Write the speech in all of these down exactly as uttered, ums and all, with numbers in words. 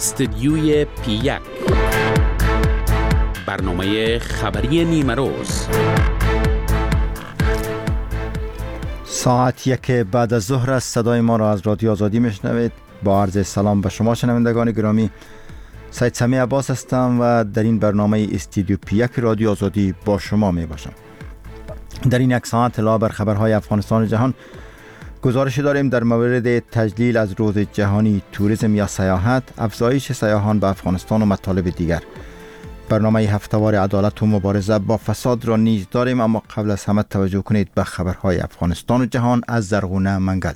استدیوی پی یک، برنامه خبری نیمه روز. ساعت یک بعد از ظهر است. صدای ما را از رادیو آزادی میشنوید. با عرض سلام به شما شنوندگان گرامی، سید سمی عباس هستم و در این برنامه استدیو پی یک رادیو آزادی با شما می باشم. در این یک ساعت علاوه بر خبرهای افغانستان و جهان، گزارشی داریم در مورد تجلیل از روز جهانی توریسم یا سیاحت، افزایش سیاحان به افغانستان و مطالب دیگر. برنامه هفته‌وار عدالت و مبارزه با فساد را نیز داریم، اما قبل از همه توجه کنید به خبرهای افغانستان و جهان از زرغونه منگل.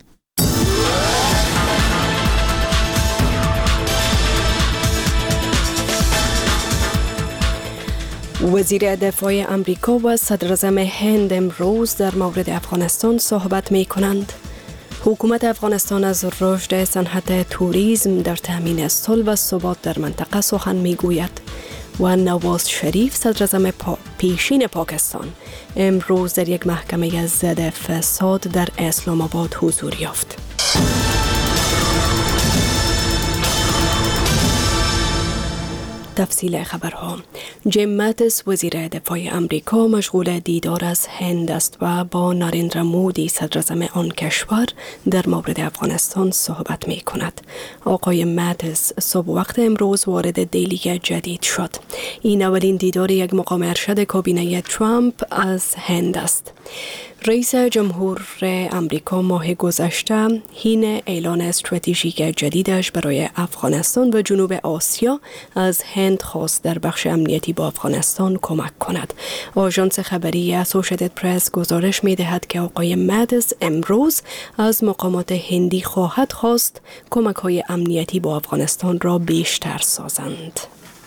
وزیر دفاع امریکا و صدر اعظم هند امروز در مورد افغانستان صحبت می کنند. حکومت افغانستان از رشد صنعت توریسم در تامین صلح و ثبات در منطقه سخن می گوید و نواز شریف صدر اعظم پا پیشین پاکستان امروز در یک محکمه ضد فساد در اسلام آباد حضور یافت. تفصیل خبرها. جیم ماتیس وزیر دفاع امریکا مشغول دیدار از هند است و با نریندرا مودی صدر اعظم آن کشور در مورد افغانستان صحبت می کند. آقای ماتیس صبح وقت امروز وارد دهلی جدید شد. این اولین دیدار یک مقام ارشد کابینه ترامپ از هند است. رئیس جمهور امریکا ماه گذشته حین اعلان استراتژیک جدیدش برای افغانستان و جنوب آسیا از هند خواست در بخش امنیتی با افغانستان کمک کند. آژانس خبری اسوسییتد پرس گزارش می دهد که آقای ماتیس امروز از مقامات هندی خواهد خواست کمک های امنیتی با افغانستان را بیشتر سازند.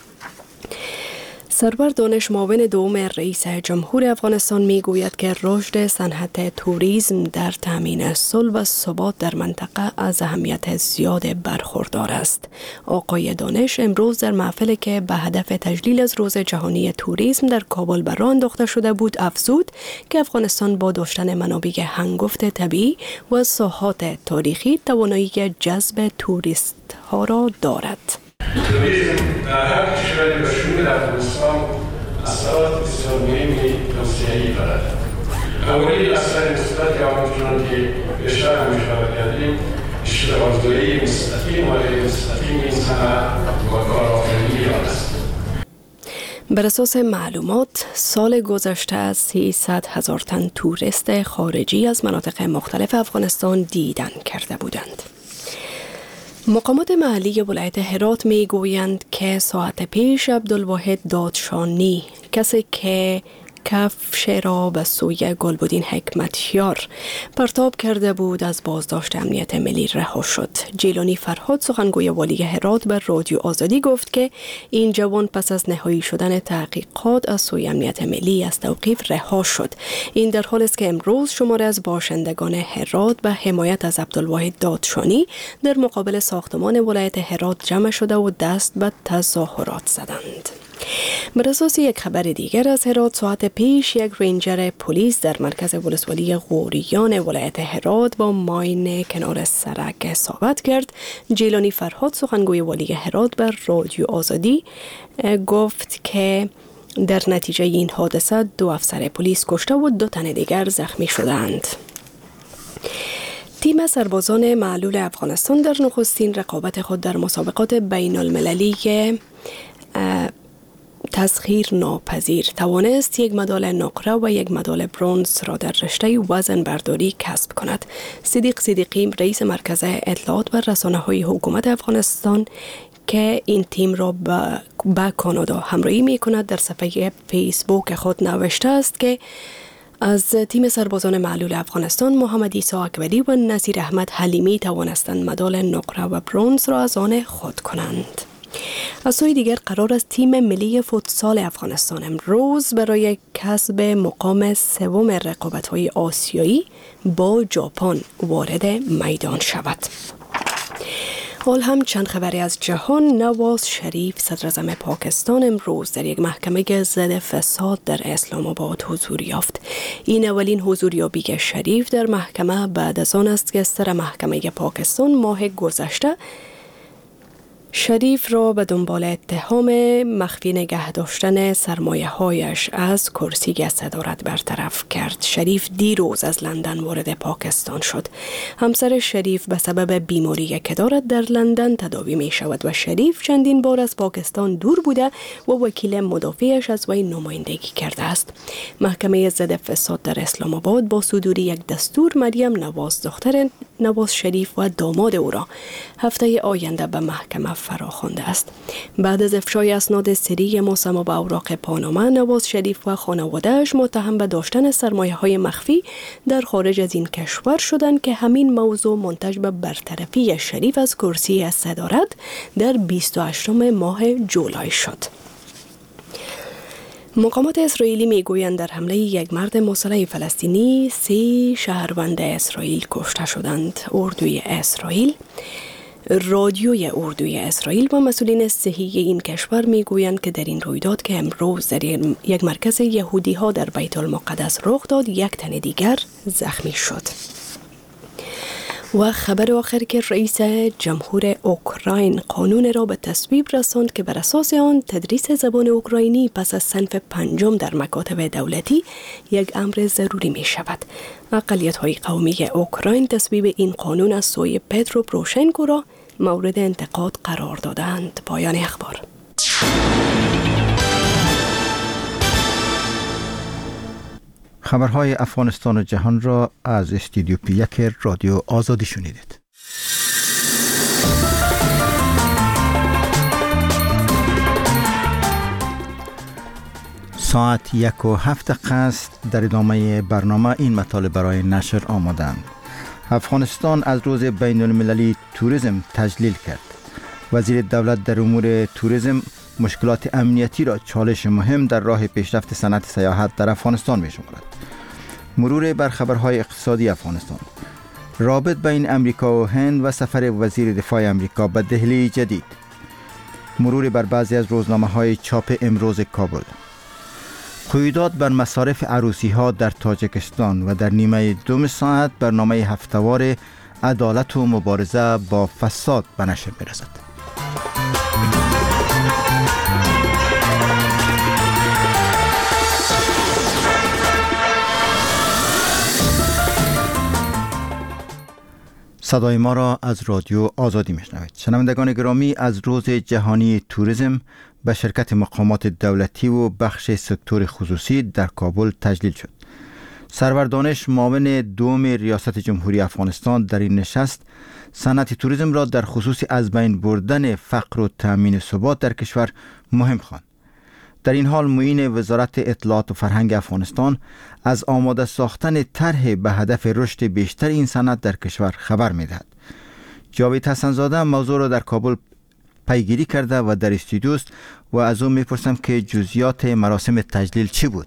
سرور دانش معاون دوم رئیس جمهور افغانستان می گوید که رشد صنعت توریسم در تامین صلح و ثبات در منطقه از اهمیت زیاد برخوردار است. آقای دانش امروز در محفلی که به هدف تجلیل از روز جهانی توریسم در کابل به راه انداخته شده بود افزود که افغانستان با داشتن منابع هنگفت طبیعی و ساحات تاریخی توانایی جذب توریست ها را دارد. توریسم در هر کشوری به شمول افغانستان اثرات بسیار مهمی توسعه‌ای دارد. اولی اثر مثبت آن که بیشتر هم اشاره کردیم، اشتراک‌گذاری مستقیم و غیر مستقیم این صنعت و کارآفرینی آن است. بر اساس معلومات سال گذشته از سیصد هزار تن توریست خارجی از مناطق مختلف افغانستان دیدن کرده بودند. مقامات محلی ولایت هرات می گویند که ساعت پیش عبدالواحد دادشانی، کسی که کفش را به سوی گلبدین حکمتیار پرتاب کرده بود، از بازداشت امنیت ملی رها شد. جیلانی فرهاد سخنگوی والی هرات بر رادیو آزادی گفت که این جوان پس از نهایی شدن تحقیقات از سوی امنیت ملی از توقیف رها شد. این در حالی است که امروز شماری از باشندگان هرات به حمایت از عبدالواحد دادشانی در مقابل ساختمان ولایت هرات جمع شده و دست به تظاهرات زدند. بر اساس یک خبر دیگر از هرات ساعت پیش یک رنجر پلیس در مرکز ولسوالی غوریان ولایت هرات با ماین کنار سرک اصابت کرد. جیلانی فرهاد سخنگوی والی هرات بر رادیو آزادی گفت که در نتیجه این حادثه دو افسر پلیس کشته و دو تن دیگر زخمی شدند. تیم سربازان معلول افغانستان در نخستین رقابت خود در مسابقات بین المللی تسخیر ناپذیر توانست یک مدال نقره و یک مدال برنز را در رشته وزن برداری کسب کند. صدیق صدیقی رئیس مرکز اطلاعات و رسانه‌های حکومت افغانستان که این تیم را به کانادا همراهی می کند در صفحه فیسبوک خود نوشته است که از تیم سربازان معلول افغانستان محمد عیسی اکبری و نصیر احمد حلیمی توانستند مدال نقره و برنز را از آن خود کنند. از سوی دیگر قرار است تیم ملی فوتسال افغانستان امروز برای کسب مقام سوم رقابت‌های آسیایی با ژاپن وارد میدان شود. حال هم چند خبری از جهان. نواز شریف صدر اعظم پاکستان امروز در یک محکمه ضد فساد در اسلام آباد حضور یافت. این اولین حضوریابی شریف در محکمه بعد از آن است که سر محکمه پاکستان ماه گذشته شریف را به دنبال اتهام مخفی نگه داشتن سرمایه هایش از کرسی صدارت برطرف کرد. شریف دیروز از لندن وارد پاکستان شد. همسر شریف به سبب بیماری که دارد در لندن تداوی می شود و شریف چندین بار از پاکستان دور بوده و وکیل مدافعش از وی نمایندگی کرده است. محکمه ضد فساد در اسلام آباد با صدور یک دستور مریم نواز دختر نواز شریف و داماد او را هفته آینده به محکمه فراخوانده است. بعد از افشای اسناد سری مسمى به اوراق پاناما، نواز شریف و خانواده‌اش متهم به داشتن سرمایه‌های مخفی در خارج از این کشور شدند که همین موضوع منتج به برطرفی شریف از کرسی صدارت در بیست و هشتم ماه جولای شد. مقامات اسرائیلی میگویند در حمله یک مرد مسلح فلسطینی سه شهروند اسرائیل کشته شدند. اردوی اسرائیل رادیوی اردوی اسرائیل و مسئولین صحی این کشور میگویند که در این رویداد که امروز در یک مرکز یهودی ها در بیت المقدس رخ داد، یک تن دیگر زخمی شد. و خبر آخر که رئیس جمهور اوکراین قانون را به تصویب رساند که بر اساس آن تدریس زبان اوکراینی پس از صنف پنجم در مکاتب دولتی یک امر ضروری می شود. اقلیت‌های قومی اوکراین تصویب این قانون از سوی پترو پروشنکو را مورد انتقاد قرار دادند. پایان اخبار. خبرهای افغانستان و جهان را از استودیو پی یک رادیو آزادی شنیدید. ساعت یک و هفت قصد در ادامه برنامه این مطالب برای نشر آمادند. افغانستان از روز بین المللی توریسم تجلیل کرد. وزیر دولت در امور توریسم مشکلات امنیتی را چالش مهم در راه پیشرفت صنعت سیاحت در افغانستان می‌شمارد. مرور بر خبرهای اقتصادی افغانستان، رابط بین امریکا و هند و سفر وزیر دفاع امریکا به دهلی جدید، مرور بر بعضی از روزنامه‌های چاپ امروز کابل، قیودات بر مصارف عروسی ها در تاجیکستان و در نیمه دوم ساعت برنامه هفته‌وار عدالت و مبارزه با فساد به نشر می‌رسد. صدای ما را از رادیو آزادی میشنوید. شنوندگان گرامی، از روز جهانی توریسم به شرکت مقامات دولتی و بخش سکتور خصوصی در کابل تجلیل شد. سرور دانش، معاون دوم ریاست جمهوری افغانستان، در این نشست صنعت توریسم را در خصوص از بین بردن فقر و تامین ثبات در کشور مهم خواند. در این حال معین وزارت اطلاعات و فرهنگ افغانستان از آماده ساختن طرح به هدف رشد بیشتر این صنعت در کشور خبر می‌دهد. جاوید حسن‌زاده موضوع را در کابل پیگیری کرده و در استودیو است و از او می‌پرسم که جزئیات مراسم تجلیل چی بود؟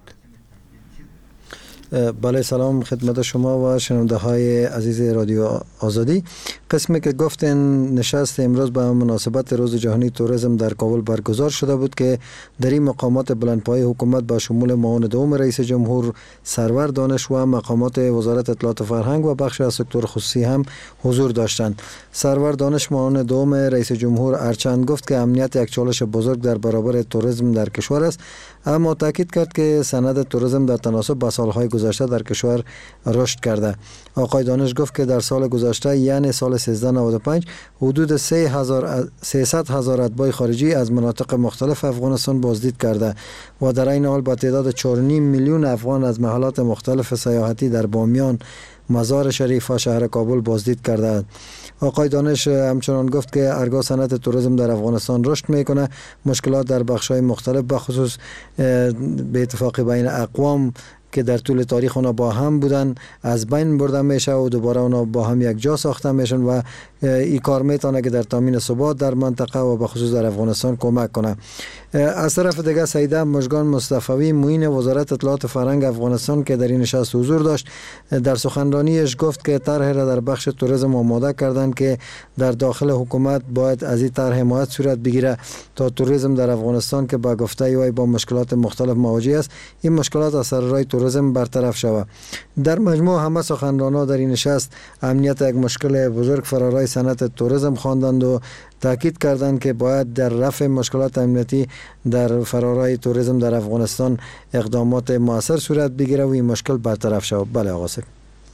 بله، سلام خدمت شما و شنونده های عزیز رادیو آزادی. قسمی که گفتن نشست امروز به مناسبت روز جهانی توریسم در کابل برگزار شده بود که در این مقامات بلندپایه حکومت با شمول معاون دوم رئیس جمهور، سرور دانش و مقامات وزارت اطلاعات و فرهنگ و بخش از سکتور خصوصی هم حضور داشتند. سرور دانش معاون دوم رئیس جمهور ارچند گفت که امنیت یک چالش بزرگ در برابر توریسم در کشور است، اما تاکید کرد که صنعت توریسم در تناسب با سالهای گذشته در کشور رشد کرده. آقای دانش گفت که در سال گذشته یعنی سال سیزده نود و پنج حدود سیصد هزار اتباع خارجی از مناطق مختلف افغانستان بازدید کرده و در این حال با تعداد چهار و نیم میلیون افغان از محلات مختلف سیاحتی در بامیان، مزار شریف و شهر کابل بازدید کرده. آقای دانش همچنان گفت که هرگاه صنعت توریسم در افغانستان رشد میکنه، مشکلات در بخش‌های مختلف بخصوص به اتفاق بین اقوام که در طول تاریخ اونا با هم بودن از بین برده میشه و دوباره اونا با هم یک جا ساخته میشن و این کار میتونه که در تامین ثبات در منطقه و به خصوص در افغانستان کمک کنه. از طرف دیگه سیده مژگان مصطفی معین وزارت اطلاعات و فرهنگ افغانستان که در این نشست حضور داشت، در سخنرانیش گفت که طرح را در بخش توریسم آماده کردن که در داخل حکومت باید از این طرح حمایت صورت بگیره تا توریسم در افغانستان که با گفته وی با مشکلات مختلف مواجه است، این مشکلات از سر راه توریسم برطرف شود. در مجموع همه سخنرانان در این نشست امنیت یک مشکل بزرگ فرارای صنعت توریسم خواندند و تاکید کردند که باید در رفع مشکلات امنیتی در فرارای توریسم در افغانستان اقدامات موثر صورت بگیرد و این مشکل برطرف شود. بله آقا صاحب.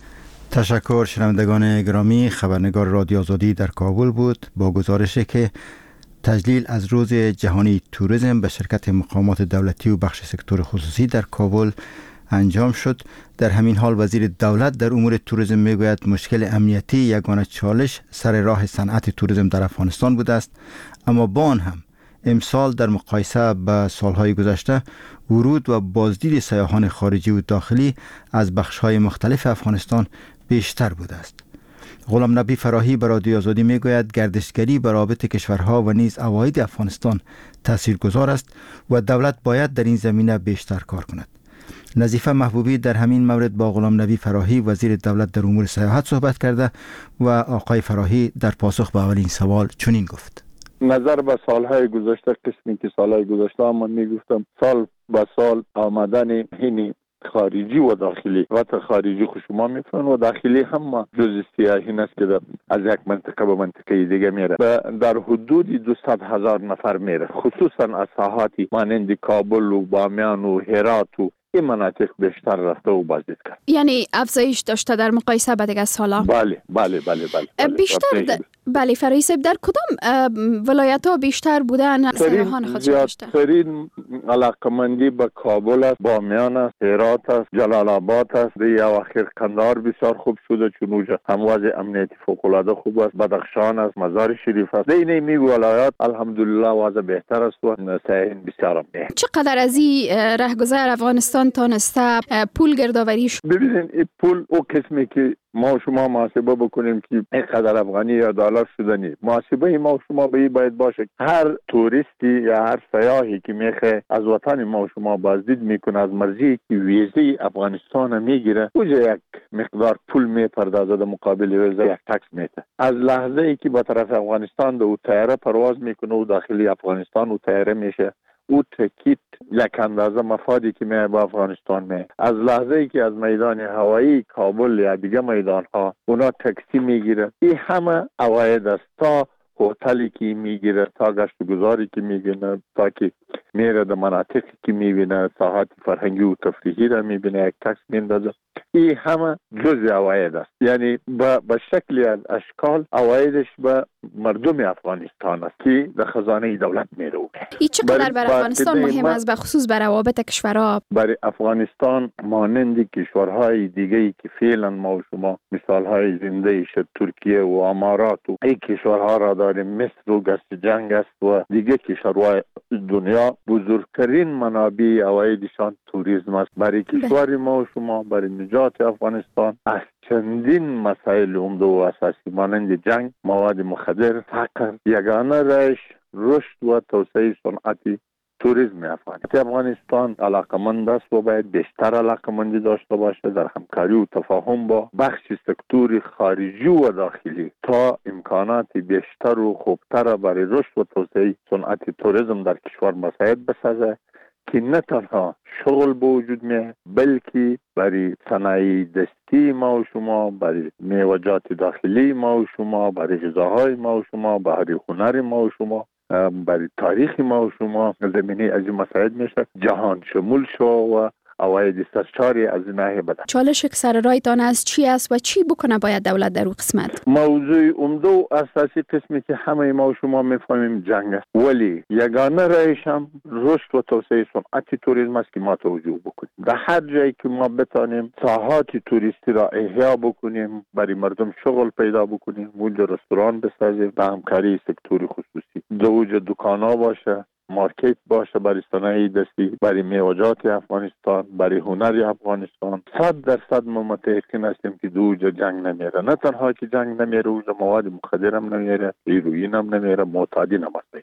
تشکر. شنوندگان گرامی، خبرنگار رادیو آزادی در کابل بود با گزارشی که تجلیل از روز جهانی توریسم به شرکت مقامات دولتی و بخش سکتور خصوصی در کابل انجام شد. در همین حال وزیر دولت در امور توریسم میگوید مشکل امنیتی یگانه چالش سر راه صنعت توریسم در افغانستان بوده است، اما با آن هم امسال در مقایسه با سالهای گذشته ورود و بازدید سیاحان خارجی و داخلی از بخش‌های مختلف افغانستان بیشتر بوده است. غلام نبی فراهی به رادیو آزادی میگوید گردشگری به رابط کشورها و نیز عواید افغانستان تاثیرگذار است و دولت باید در این زمینه بیشتر کار کند. نظیفه محبوبی در همین مورد با غلام نبی فراهی وزیر دولت در امور سیاحت صحبت کرده و آقای فراهی در پاسخ به اولین سوال چنین گفت: نظر به سالهای گذشته، قسمی که سالهای گذشته من میگفتم سال به سال آمدن هینی خارجی و داخلی و خارجی خشما میفرن و داخلی هم جز سیاحی است که از یک منطقه به منطقه دیگه میره. در حدود دویست هزار نفر میره، خصوصا از ساحاتی مانند کابل و بامیان و هرات و این مناطق بیشتر رفته و بازدید کرد. یعنی افزایش داشته در مقایسه با دیگر سالا؟ بله بله بله بله. بیشتر د... بله فرایی صاحب، در کدام ولایت ها بیشتر بودن سیاحان خودشون داشته؟ زیادترین علاقمندی به کابل است، بامیان است، هرات است، جلال آباد است. دیگه اواخر قندهار بسیار خوب شده چون اونجا هم وضع امنیتی فوق العاده خوب است. بدخشان است، مزار شریف است. دیگه می ولایات الحمدلله وضع بهتر است و سیاحین بسیار امنیه. چقدر از این رهگذر افغانستان تانسته پول گردآوری شد؟ ببینید این پول او قسمی که ما و شما محاسبه بکنیم که اینقدر افغانی یا دلار شدنی، محاسبه ما و شما به این باید باشه هر توریستی یا هر سیاحی که میخه از وطن ما و شما بازدید میکنه از مرزی که ویزه افغانستان میگیره اونجا یک مقدار پول میپردازه در مقابل ویزه یک تکس میده. از لحظه ای که به طرف افغانستان دو طیاره پرواز میکنه و داخلی افغانستان و طیاره میشه او تکیت یک اندازه مفادی که می با افغانستان می. از لحظه ای که از میدان هوایی کابل یا دیگه میدان ها اونا تاکسی میگیره، این همه عواید است. تا هتلی که میگیره، تا گشت گذاری که میگیره، تا که میره در مناطقی که میبینه، ساحات فرهنگی و تفریحی را میبینه، یک تکس میندازه. این همه جزء عواید است. یعنی به شکلی از اشکال عوایدش به مردم افغانستان است که در خزانه دولت میره. این چقدر بر افغانستان مهم است به خصوص بر روابط کشورها؟ برای افغانستان مانند کشورهای دیگه‌ای که فعلا ما و شما مثالهای زنده شد، ترکیه و امارات و این کشورها را داریم، مصر و گشت جنگ است و دیگه کشورهای دنیا، بزرگترین منابع عوایدشان توریسم است. برای کشور ما و شما، برای نجات افغانستان از چندین مسائل عمده و اساسی مانند جنگ، مواد مخدر، فقر، یگانه راهش رشد و توسعه صنعتی توریسم افغانستان. افغانستان علاقمند است و باید بیشتر علاقمندی داشته باشه در همکاری و تفاهم با بخش سکتور خارجی و داخلی تا امکانات بیشتر و خوبتر برای رشد و توسعه صنعت توریسم در کشور مساعد بسازه که نه تنها شغل به وجود میه بلکه برای صنایع دستی ما و شما، برای میوه‌جات داخلی ما و شما، برای غذاهای ما و شما، برای هنر ما و شما، برای تاریخ ما و شما زمینه از این مساعد میشه جهان شمول شو و عواید سرشاری از ناحیه بده. چالش که سر رایتان از چی است و چی بکنه باید دولت در اون قسمت؟ موضوع عمده و اساسی قسمی که همه ما و شما میفهمیم جنگ است، ولی یگانه راهش هم رشد و توسعه صنعت توریسم است که ما توجه بکنیم. در هر جایی که ما بتانیم ساحات توریستی را احیا بکنیم، برای مردم شغل پیدا بکنیم، اونجا رستوران بسازیم، به همکاری سکتور خصوصی دوجه دکانا باشه، مارکت باشه برای صنایع دستی، برای میوه‌جات افغانستان، برای هنر افغانستان. صد درصد ما متأکد هستیم که دوجا جنگ نمیره. نه تنها که جنگ نمیره، اوجا مواد مخدر هم نمیره، هیروئین هم نمیره، معتادین هم هست.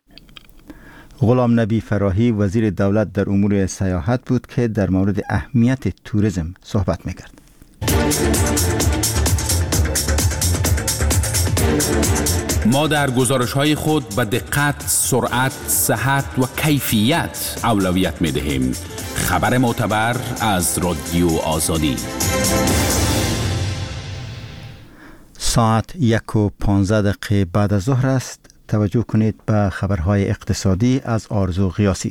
غلام نبی فراهی وزیر دولت در امور سیاحت بود که در مورد اهمیت توریسم صحبت میکرد. ما در گزارش‌های خود به دقت، سرعت، صحت و کیفیت اولویت می‌دهیم. خبر معتبر از رادیو آزادی. ساعت یک و پانزده دقیقه بعد از ظهر است. توجه کنید به خبرهای اقتصادی از آرزو غیاسی.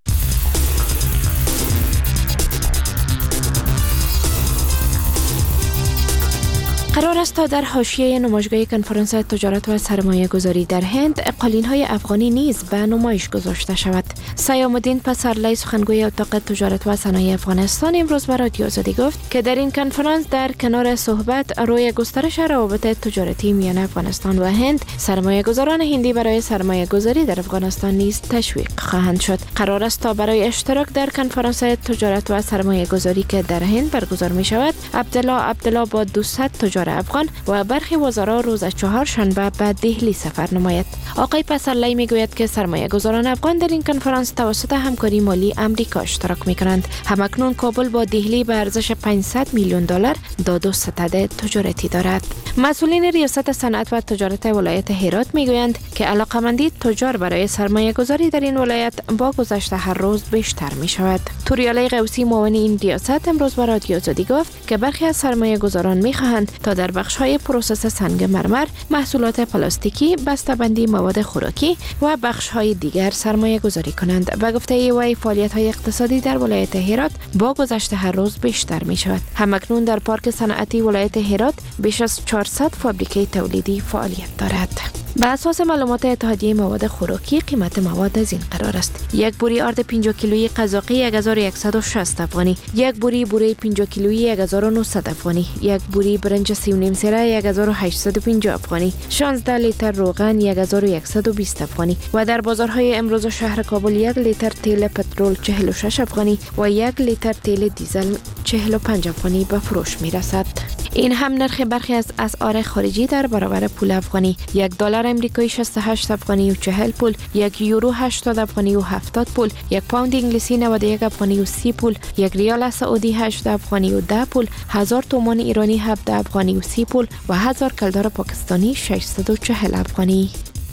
قرار است تا در حاشیه نمایشگاه کنفرانس تجارت و سرمایه گذاری در هند قالین‌های افغانی نیز به نمایش گذاشته شود. سیام الدین پسرلی سخنگوی اتاق تجارت و صنایع افغانستان امروز به رادیو آزادی گفت که در این کنفرانس در کنار صحبت روی گسترش روابط تجارتی میان افغانستان و هند، سرمایه گذاران هندی برای سرمایه گذاری در افغانستان نیز تشویق خواهند شد. قرار است تا برای اشتراک در کنفرانس تجارت و سرمایه گذاری که در هند برگزار می شود، عبدالله عبدالله با دویست تجار افغان و برخی وزرا روز چهارشنبه به دهلی سفر نماید. آقای پسرلی میگوید که سرمایه گذاران افغان در این کنفرانس توسط همکاری مالی امریکا اشتراک می کنند. همکنون کابل با دهلی به ارزش پانصد میلیون دلار داد و ستد تجارتی دارد. مسئولین ریاست صنعت و تجارت ولایت هرات میگویند که علاقمندی تجار برای سرمایه گذاری در این ولایت با گذشت هر روز بیشتر می شود. توریالی قوسی معاون این ریاست امروز به رادیو آزادی گفت که برخی از سرمایه گذاران می خواهند تا در بخش های پروسس سنگ مرمر، محصولات پلاستیکی، بسته‌بندی مواد خوراکی و بخش های دیگر سرمایه گذاری کنند. به گفته وی فعالیت های اقتصادی در ولایت هرات با گذشت هر روز بیشتر می شود. همکنون در پارک صنعتی ولایت هرات بیش از چهارصد فابریکه تولیدی فعالیت دارد. به اساس معلومات اتحادیه مواد خوراکی قیمت مواد از این قرار است: یک بوری آرد پنج کیلویی قزاقی یک هزار و صد و شصت افغانی، یک بوری بوره پنج کیلویی یک هزار و نهصد افغانی، یک بوری برنج سی و نیم سره یک هزار و هشتصد و پنجاه افغانی، شانزده لیتر روغن یک هزار و صد و بیست افغانی و در بازارهای امروز شهر کابل یک لیتر تیل پترول چهل و شش افغانی و یک لیتر تیل دیزل چهل و پنج افغانی به فروش می رسد. این هم نرخ برخی از اسعار خارجی در برابر پول افغانی: یک دلار امریکایی شصت و هشت افغانی و چهل پول، یک یورو هشتاد افغانی و هفتاد پول، یک پوند انگلیسی نود و یک افغانی و سی پول، یک ریال سعودی هشت افغانی و ده پول، هزار تومان ایرانی هفده افغانی و سی پول و هزار کلدار پاکستانی ششصد و چهل افغانی.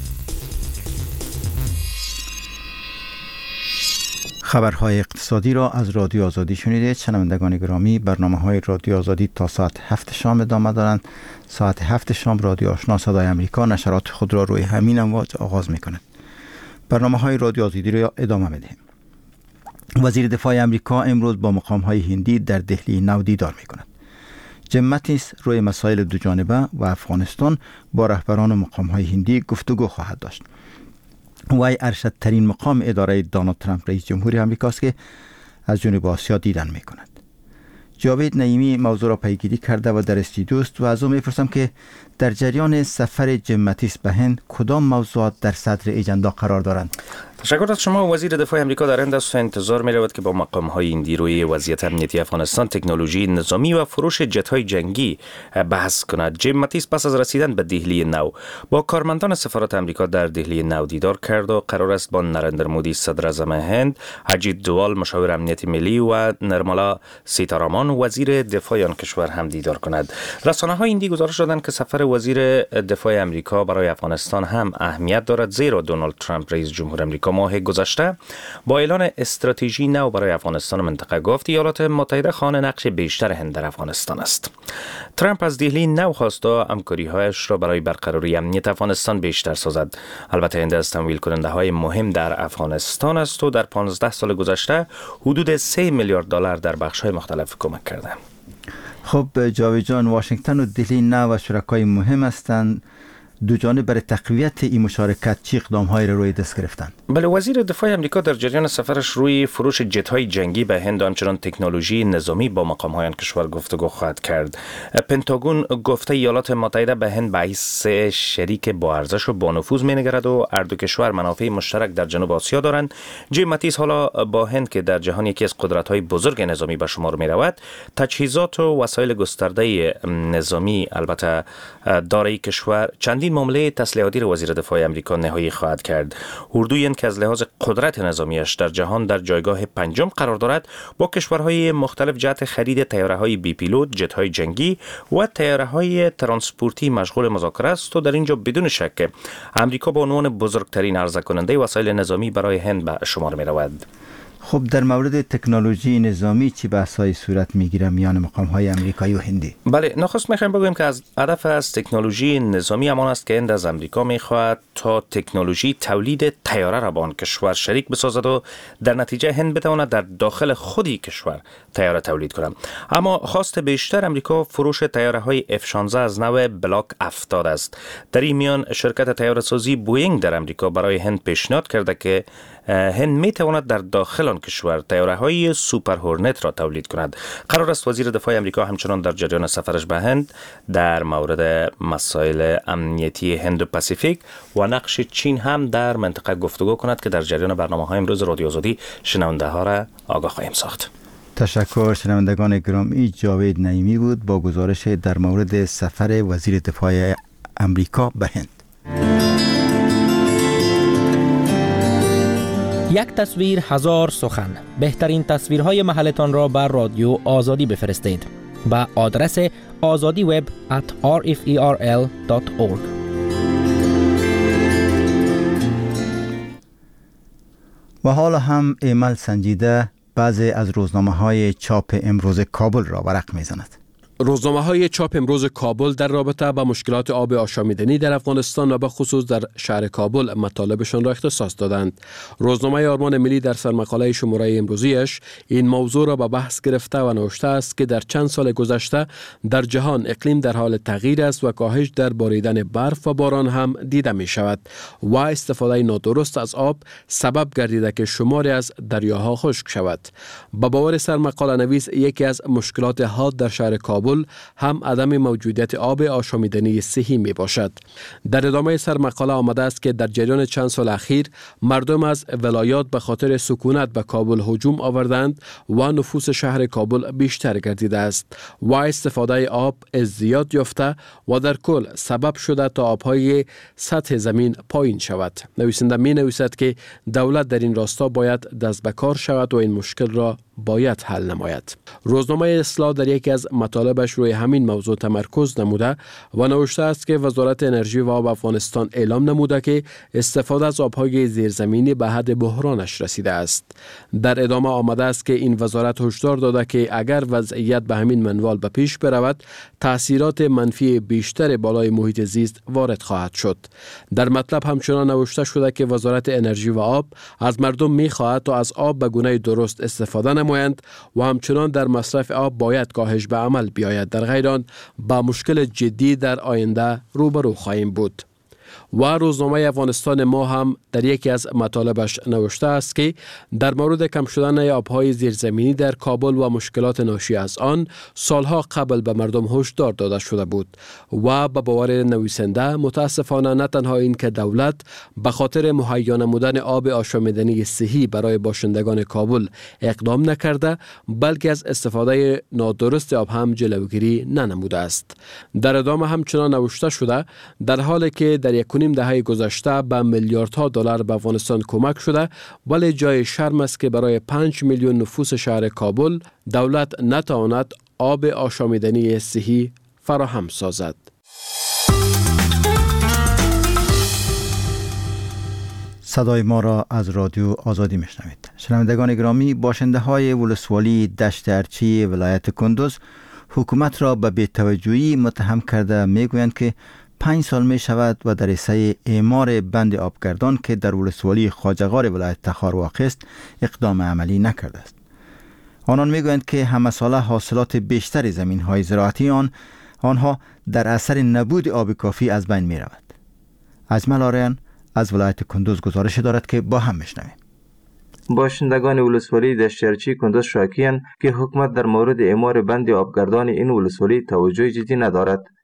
خبرهای اقتصادی را از رادیو آزادی شنیدید. شنوندگان گرامی، برنامه‌های رادیو آزادی تا ساعت هفت شام ادامه دارند. ساعت هفت شام رادیو آشنا صدای امریکا نشرات خود را روی همین امواج آغاز می‌کند. برنامه‌های رادیو آزادی را ادامه می‌دهیم. وزیر دفاع امریکا امروز با مقام‌های هندی در دهلی نو دیدار می‌کند. جیم ماتیس روی مسائل دوجانبه و افغانستان با رهبران مقام‌های هندی گفتگو خواهد داشت. وی ارشدترین مقام اداره دونالد ترامپ رئیس جمهوری آمریکاست که از جنوب آسیا دیدن می کند. جاوید نعیمی موضوع را پیگیری کرده و در استودیو است و از او میپرسم که در جریان سفر جیم ماتیس به هند کدام موضوعات در صدر اجندا قرار دارند؟ تشکر از شما. وزیر دفاع امریکا در هند است و انتظار می رود که با مقام‌های هندی روی وضعیت امنیتی افغانستان، تکنولوژی نظامی و فروش جت‌های جنگی بحث کند. جیم ماتیس پس از رسیدن به دهلی نو با کارمندان سفارت امریکا در دهلی نو دیدار کرد و قرار است با نریندر مودی صدر اعظم هند، اجیت دوال مشاور امنیت ملی و نرملا سیتارامان وزیر دفاع آن کشور هم دیدار کند. رسانه‌های هندی گزارش دادند که سفر وزیر دفاع امریکا برای افغانستان هم اهمیت دارد، زیرا دونالد ترامپ رئیس جمهور امریکا ماه گذشته با اعلان استراتژی نو برای افغانستان و منطقه گفت ایالات متحده خواهان نقش بیشتر هند در افغانستان است. ترامپ از دهلی نو خواست تا همکاری‌هایش را برای برقراری امنیت افغانستان بیشتر سازد. البته هند از تمویل کننده های مهم در افغانستان است و در پانزده سال گذشته حدود سه میلیارد دلار در بخش‌های مختلف کمک کرده. خب جاوید جان، واشنگتن و دهلی نو و شرکای مهم هستند. دو جانب برای تقویت این مشارکت چه اقدام‌هایی را روی دست گرفتند؟ بله، وزیر دفاع امریکا در جریان سفرش روی فروش جت‌های جنگی به هند و همچنان تکنولوژی نظامی با مقام‌های آن کشور گفتگو خواهد کرد. پنتاگون گفته ایالات متحده به هند به حیث شریک با ارزش و با نفوذ می‌نگرد و هر دو کشور منافع مشترک در جنوب آسیا دارند. جیم ماتیس حالا با هند که در جهان یکی از قدرت‌های بزرگ نظامی به شمار می‌رود، تجهیزات و وسایل گسترده نظامی البته دارای کشور چندین این معامله تسلیحاتی را وزیر دفاع آمریکا نهایی خواهد کرد. اردوی این که از لحاظ قدرت نظامیش در جهان در جایگاه پنجم قرار دارد، با کشورهای مختلف جهت خرید طیاره‌های بی پیلوت، جت‌های جنگی و طیاره‌های ترانسپورتی مشغول مذاکره است و در اینجا بدون شک آمریکا به عنوان بزرگترین عرضه کننده وسایل نظامی برای هند به شمار می‌رود. خب در مورد تکنولوژی نظامی چی بحث‌های صورت می‌گیره میان مقام‌های آمریکایی و هندی؟ بله، نخست می‌خوایم بگوییم که از هدف از تکنولوژی نظامی همان است که هند از آمریکا می‌خواهد تا تکنولوژی تولید طیاره را با آن کشور شریک بسازد و در نتیجه هند بتواند در داخل خودی کشور طیاره تولید کند. اما خواست بیشتر آمریکا فروش طیاره‌های اف شانزده از نوع بلاک هفتاد است. در این میان شرکت طیاره‌سازی بوئینگ در آمریکا برای هند پیشنهاد کرده که هند می تواند در داخل آن کشور طیاره‌های سوپر هورنت را تولید کند. قرار است وزیر دفاع آمریکا همچنان در جریان سفرش به هند در مورد مسائل امنیتی هند و پاسیفیک و نقش چین هم در منطقه گفتگو کند که در جریان برنامه‌های امروز رادیو آزادی شنونده ها را آگاه خواهیم ساخت. تشکر. شنوندگان گرامی، جاوید نعیمی بود با گزارش در مورد سفر وزیر دفاع آمریکا به هند. یک تصویر هزار سخن. بهترین تصویرهای محلتان را بر رادیو آزادی بفرستید با آدرس آزادی وب ات آر اف ای آر ال دات اورگ. و حالا هم ایمل سنجیده بعضی از روزنامه‌های چاپ امروز کابل را ورق می‌زند. روزنامه های چاپ امروز کابل در رابطه با مشکلات آب آشامیدنی در افغانستان و به خصوص در شهر کابل مطالبشان را اختصاص دادند. روزنامه آرمان ملی در سرمقاله شماره امروزیش این موضوع را به بحث گرفته و نوشته است که در چند سال گذشته در جهان اقلیم در حال تغییر است و کاهش در باریدن برف و باران هم دیده می شود و استفاده نادرست از آب سبب گردیده که شماری از دریاها خشک شود. با باور سرمقاله نویس یکی از مشکلات حاد در شهر کابل هم عدم موجودیت آب آشامیدنی صحی می باشد. در ادامه سرمقاله آمده است که در جریان چند سال اخیر مردم از ولایات به خاطر سکونت به کابل هجوم آوردند و نفوس شهر کابل بیشتر گردیده است و استفاده آب ازدیاد یافته و در کل سبب شده تا آبهای سطح زمین پایین شود. نویسنده می نویسد که دولت در این راستا باید دست به کار شود و این مشکل را باید حل نماید. روزنامه اصلاح در یکی از مطالبش روی همین موضوع تمرکز نموده و نوشته است که وزارت انرژی و آب افغانستان اعلام نموده که استفاده از آبهای زیرزمینی به حد بحرانش رسیده است. در ادامه آمده است که این وزارت هشدار داده که اگر وضعیت به همین منوال به پیش برود، تأثیرات منفی بیشتر بالای محیط زیست وارد خواهد شد. در مطلب همچنان نوشته شده که وزارت انرژی و آب از مردم می‌خواهد تا از آب به گونه درست استفاده نمایند و همچنان در مصرف آب باید کاهش به عمل بیاید. در غیر آن با مشکل جدی در آینده روبرو خواهیم بود. و روزنامه افغانستان ما هم در یکی از مطالبش نوشته است که در مورد کم شدن آبهای زیرزمینی در کابل و مشکلات ناشی از آن سالها قبل به مردم هشدار داده شده بود و به باور نویسنده متاسفانه نه تنها این که دولت به خاطر مهیا نمودن آب آشامیدنی صحی برای باشندگان کابل اقدام نکرده، بلکه از استفاده نادرست آب هم جلوگیری ننموده است. در ادامه همچنان نوشته شده در حالی که در یک نیم دهه گذشته به میلیاردها دلار به افغانستان کمک شده، ولی جای شرم است که برای پنج میلیون نفوس شهر کابل دولت نتواند آب آشامیدنی صحی فراهم سازد. صدای ما را از رادیو آزادی میشنوید. شنوندگان گرامی، باشنده های ولسوالی دشت ارچی ولایت کندوز حکومت را به بی‌توجهی متهم کرده میگویند که پنج سال می شود و در حصه اعمار بند آبگردان که در ولسوالی خواجه‌غار ولایت تخار واقع است اقدام عملی نکرده است. آنان می گویند که همه ساله حاصلات بیشتر زمین های زراعتی آن آنها در اثر نبود آب کافی از بین می رود. اجمل آریان از ولایت کندوز گزارش دارد که با هم میشنویم. باشندگان ولسوالی دشترچی کندوز شاکی‌اند که حکومت در مورد اعمار بند آبگردان این ولسوالی توجه جدی ندارد.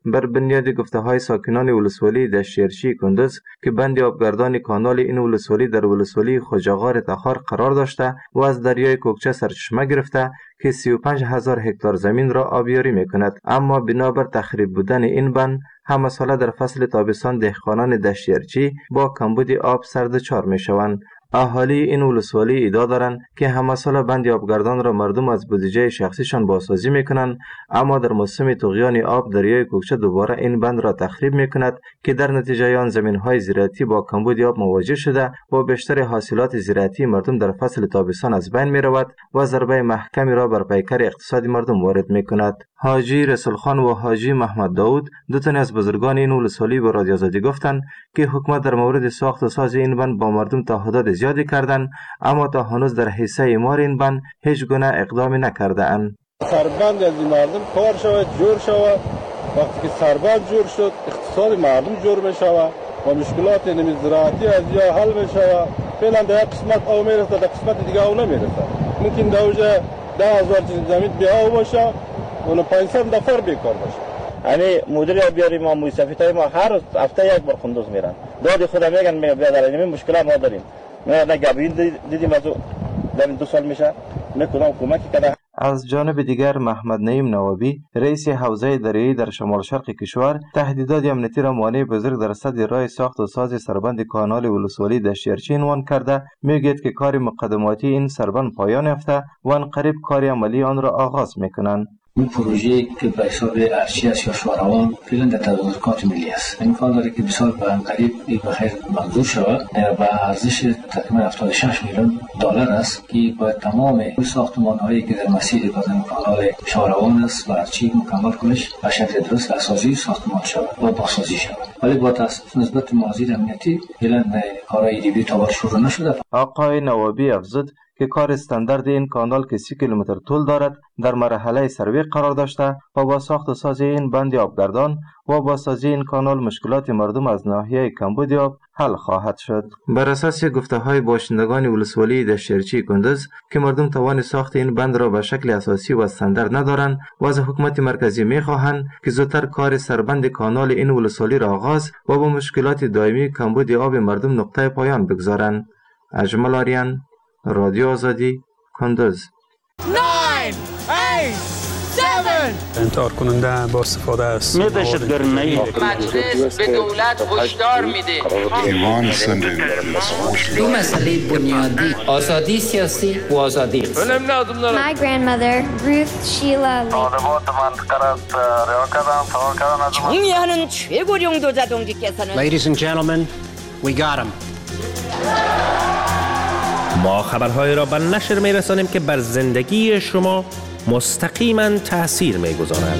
بر بنیاد گفته های ساکنان ولسوالی دشتیرچی کندز که بند آبگردان کانال این ولسوالی در ولسوالی خوجاغار تخار قرار داشته و از دریای کوکچه سرچشمه گرفته که سی و پنج هزار هکتار زمین را آبیاری می کند، اما بنابر تخریب بودن این بند همه ساله در فصل تابستان دهقانان دشتیرچی با کمبود آب سردچار می شوند. اهالی این ولسوالی ادعا دارند که همه ساله بند آبگردان را مردم از بودجه شخصیشان بازسازی میکنند، اما در موسم طغیان آب دریای کوکچه دوباره این بند را تخریب میکند که در نتیجه آن زمینهای زراعتی با کمبود آب مواجه شده و بیشتر حاصلات زراعتی مردم در فصل تابستان از بین میرود و ضربه محکمی را بر پیکر اقتصادی مردم وارد میکند. حاجی رسول خان و حاجی محمد داود دو تن از بزرگان این ولسوالی به رادیو آزادی گفتند که حکومت در مورد ساخت و ساز این بند با مردم تعهدات زیادی کردند، اما تا هنوز در حصه اعمار این بند هیچ گونه اقدامی نکرده اند. سربند از مردم کار شود، جور شود. وقتی که سربند جور شد اقتصاد مردم جور می شود و مشکلات زراعتی از جا حل می شود. فعلا در قسمت آب میرسه، در قسمت دیگه آب نمیرسه. ممکن در اوجه ده هزار زمین بی آب باشه و پانصد نفر بیکار باشه. یعنی مدیر آبیاری ما موسفیتای ما هر هفته یک بار کندوز میرن. داد خدا میگن میگه بیا در این مشکلات ما داریم. ما نه گابین دیدیم از در دو سال میشه نه کدام کمکی کرده. از جانب دیگر محمد نعیم نوابی رئیس حوزه دریایی در شمال شرق کشور تهدیدات امنیتی را مانع بزرگ در سد راه ساخت و ساز سربند کانال ولسوالی دشتیرچی عنوان کرده میگوید که کار مقدماتی این سربند پایان یافته و عنقریب کار عملی آن را آغاز میکنند. این پروژه که به حساب ارچی است یا شوراوان فعلا در تدارکات ملی است. امکان داره که بسیار به قریب این بخیر منظور شود به ارزش تقریبا هفتاد و شش میلیون دلار است که باید تمام ساختمان هایی که در مسیر بازم کانال شوراوان است و ارچی مکمل کنش به شکل درست اساسی ساختمان شود و بازسازی شود. ولی با تاسف نسبت مدیر امنیتی فعلا کارهای دیگه تا شروع نشده. آقای نوابی افزود که کار استاندارد این کانال که سی کیلومتر طول دارد در مرحله سروی قرار داشته و با ساخت و ساز این بند آبگردان و با سازی این کانال مشکلات مردم از ناحیه کمبود آب حل خواهد شد. بر اساس گفته های باشندگان ولسوالی دشتیرچی کندز که مردم توان ساخت این بند را به شکل اساسی و استاندارد ندارند و از حکومت مرکزی میخواهند که زودتر کار سربند کانال این ولسوالی را آغاز و با مشکلات دائمی کمبود آب مردم نقطه پایان بگذارند. اجمل آریان، رادیو آزادی، کندز. انتحار کننده با استفاده است. می دهشتگرمی مجلس به دولت هشدار میده. ایمان سنده دو مسئله بنیادی آزادی سیاسی و آزادی اقتصادی. My grandmother Ruth Sheila 정의하는 최고령 도자동지께서는 Ladies and gentlemen, we got him. ما خبرهای را به نشر می رسانیم که بر زندگی شما مستقیما تأثیر می گذارند.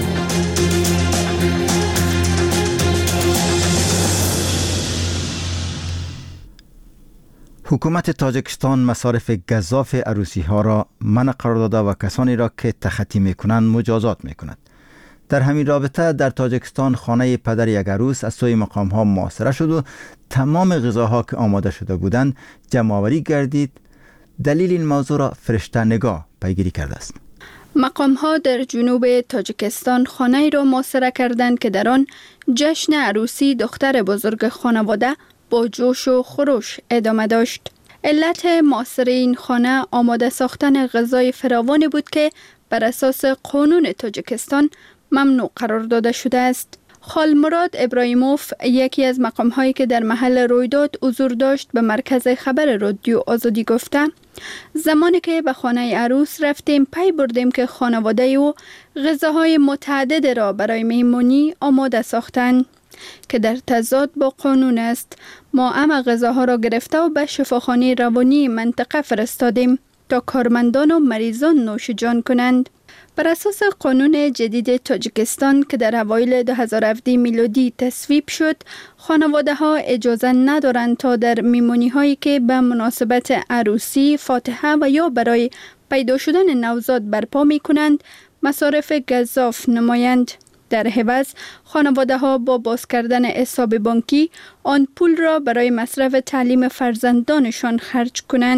حکومت تاجیکستان مصارف گزاف عروسی ها را منع قرار داده و کسانی را که تخطی می کنند مجازات می کند. در همین رابطه در تاجیکستان خانه پدر یک عروس از سوی مقام ها محاصره شد و تمام غذاها که آماده شده بودند جمع آوری گردید. دلیل این موضوع را فرشته نگاه پیگیری کرده است. مقام ها در جنوب تاجیکستان خانه را محاصره کردند که در آن جشن عروسی دختر بزرگ خانواده با جوش و خروش ادامه داشت. علت محاصره این خانه آماده ساختن غذای فراوانی بود که بر اساس قانون تاجیکستان ممنوع قرار داده شده است. خال مراد ابراهیموف یکی از مقام هایی که در محل رویداد حضور داشت به مرکز خبر رادیو آزادی گفته زمانی که به خانه عروس رفتیم پی بردیم که خانواده او غذاهای متعدد را برای مهمانی آماده ساختند که در تضاد با قانون است. ما همه غذاها را گرفته و به شفاخانه روانی منطقه فرستادیم تا کارمندان و مریضان نوش جان کنند. بر اساس قانون جدید تاجیکستان که در اوایل دو هزار و هفده میلادی تصویب شد، خانواده ها اجازه ندارند تا در میمونی هایی که به مناسبت عروسی، فاتحه و یا برای پیدا شدن نوزاد برپا می کنند مصارف گزاف نمایند. در عوض خانواده ها با باز کردن حساب بانکی آن پول را برای مصرف تعلیم فرزندانشان خرج کنند.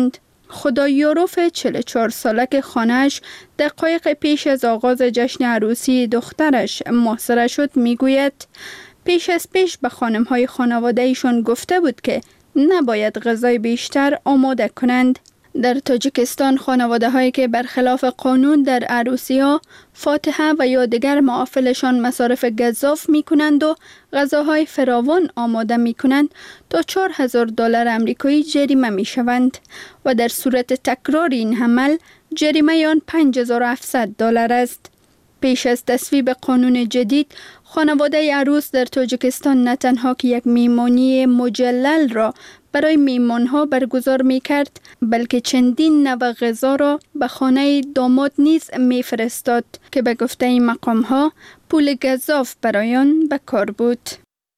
خدایاروف چهل و چهار ساله که خانه‌اش دقایق پیش از آغاز جشن عروسی دخترش محاصره شد میگوید پیش از پیش به خانم‌های خانواده ایشان گفته بود که نباید غذای بیشتر آماده کنند. در تاجیکستان خانواده هایی که برخلاف قانون در عروسی ها فاتحه و یا دیگر محافلشان مصارف گزاف می کنند و غذاهای فراوان آماده می کنند تا چهار هزار دلار امریکایی جریمه می شوند و در صورت تکرار این عمل جریمه آن پنج هزار و هفتصد دلار است. پیش از تصویب قانون جدید، خانواده عروس در تاجیکستان نه تنها که یک میمانی مجلل را برای میمانها برگزار می کرد، بلکه چندین نوع غذا را به خانه داماد نیز می فرستاد که به گفته این مقام ها پول گزاف برای آن به کار بود.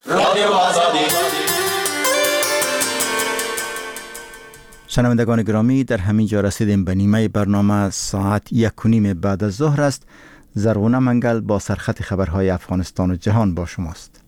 شنوندگان گرامی، در همین جا رسیدیم به نیمه برنامه. ساعت یک و نیم بعد از ظهر است. زرغونه منگل با سرخط خبرهای افغانستان و جهان با شماست.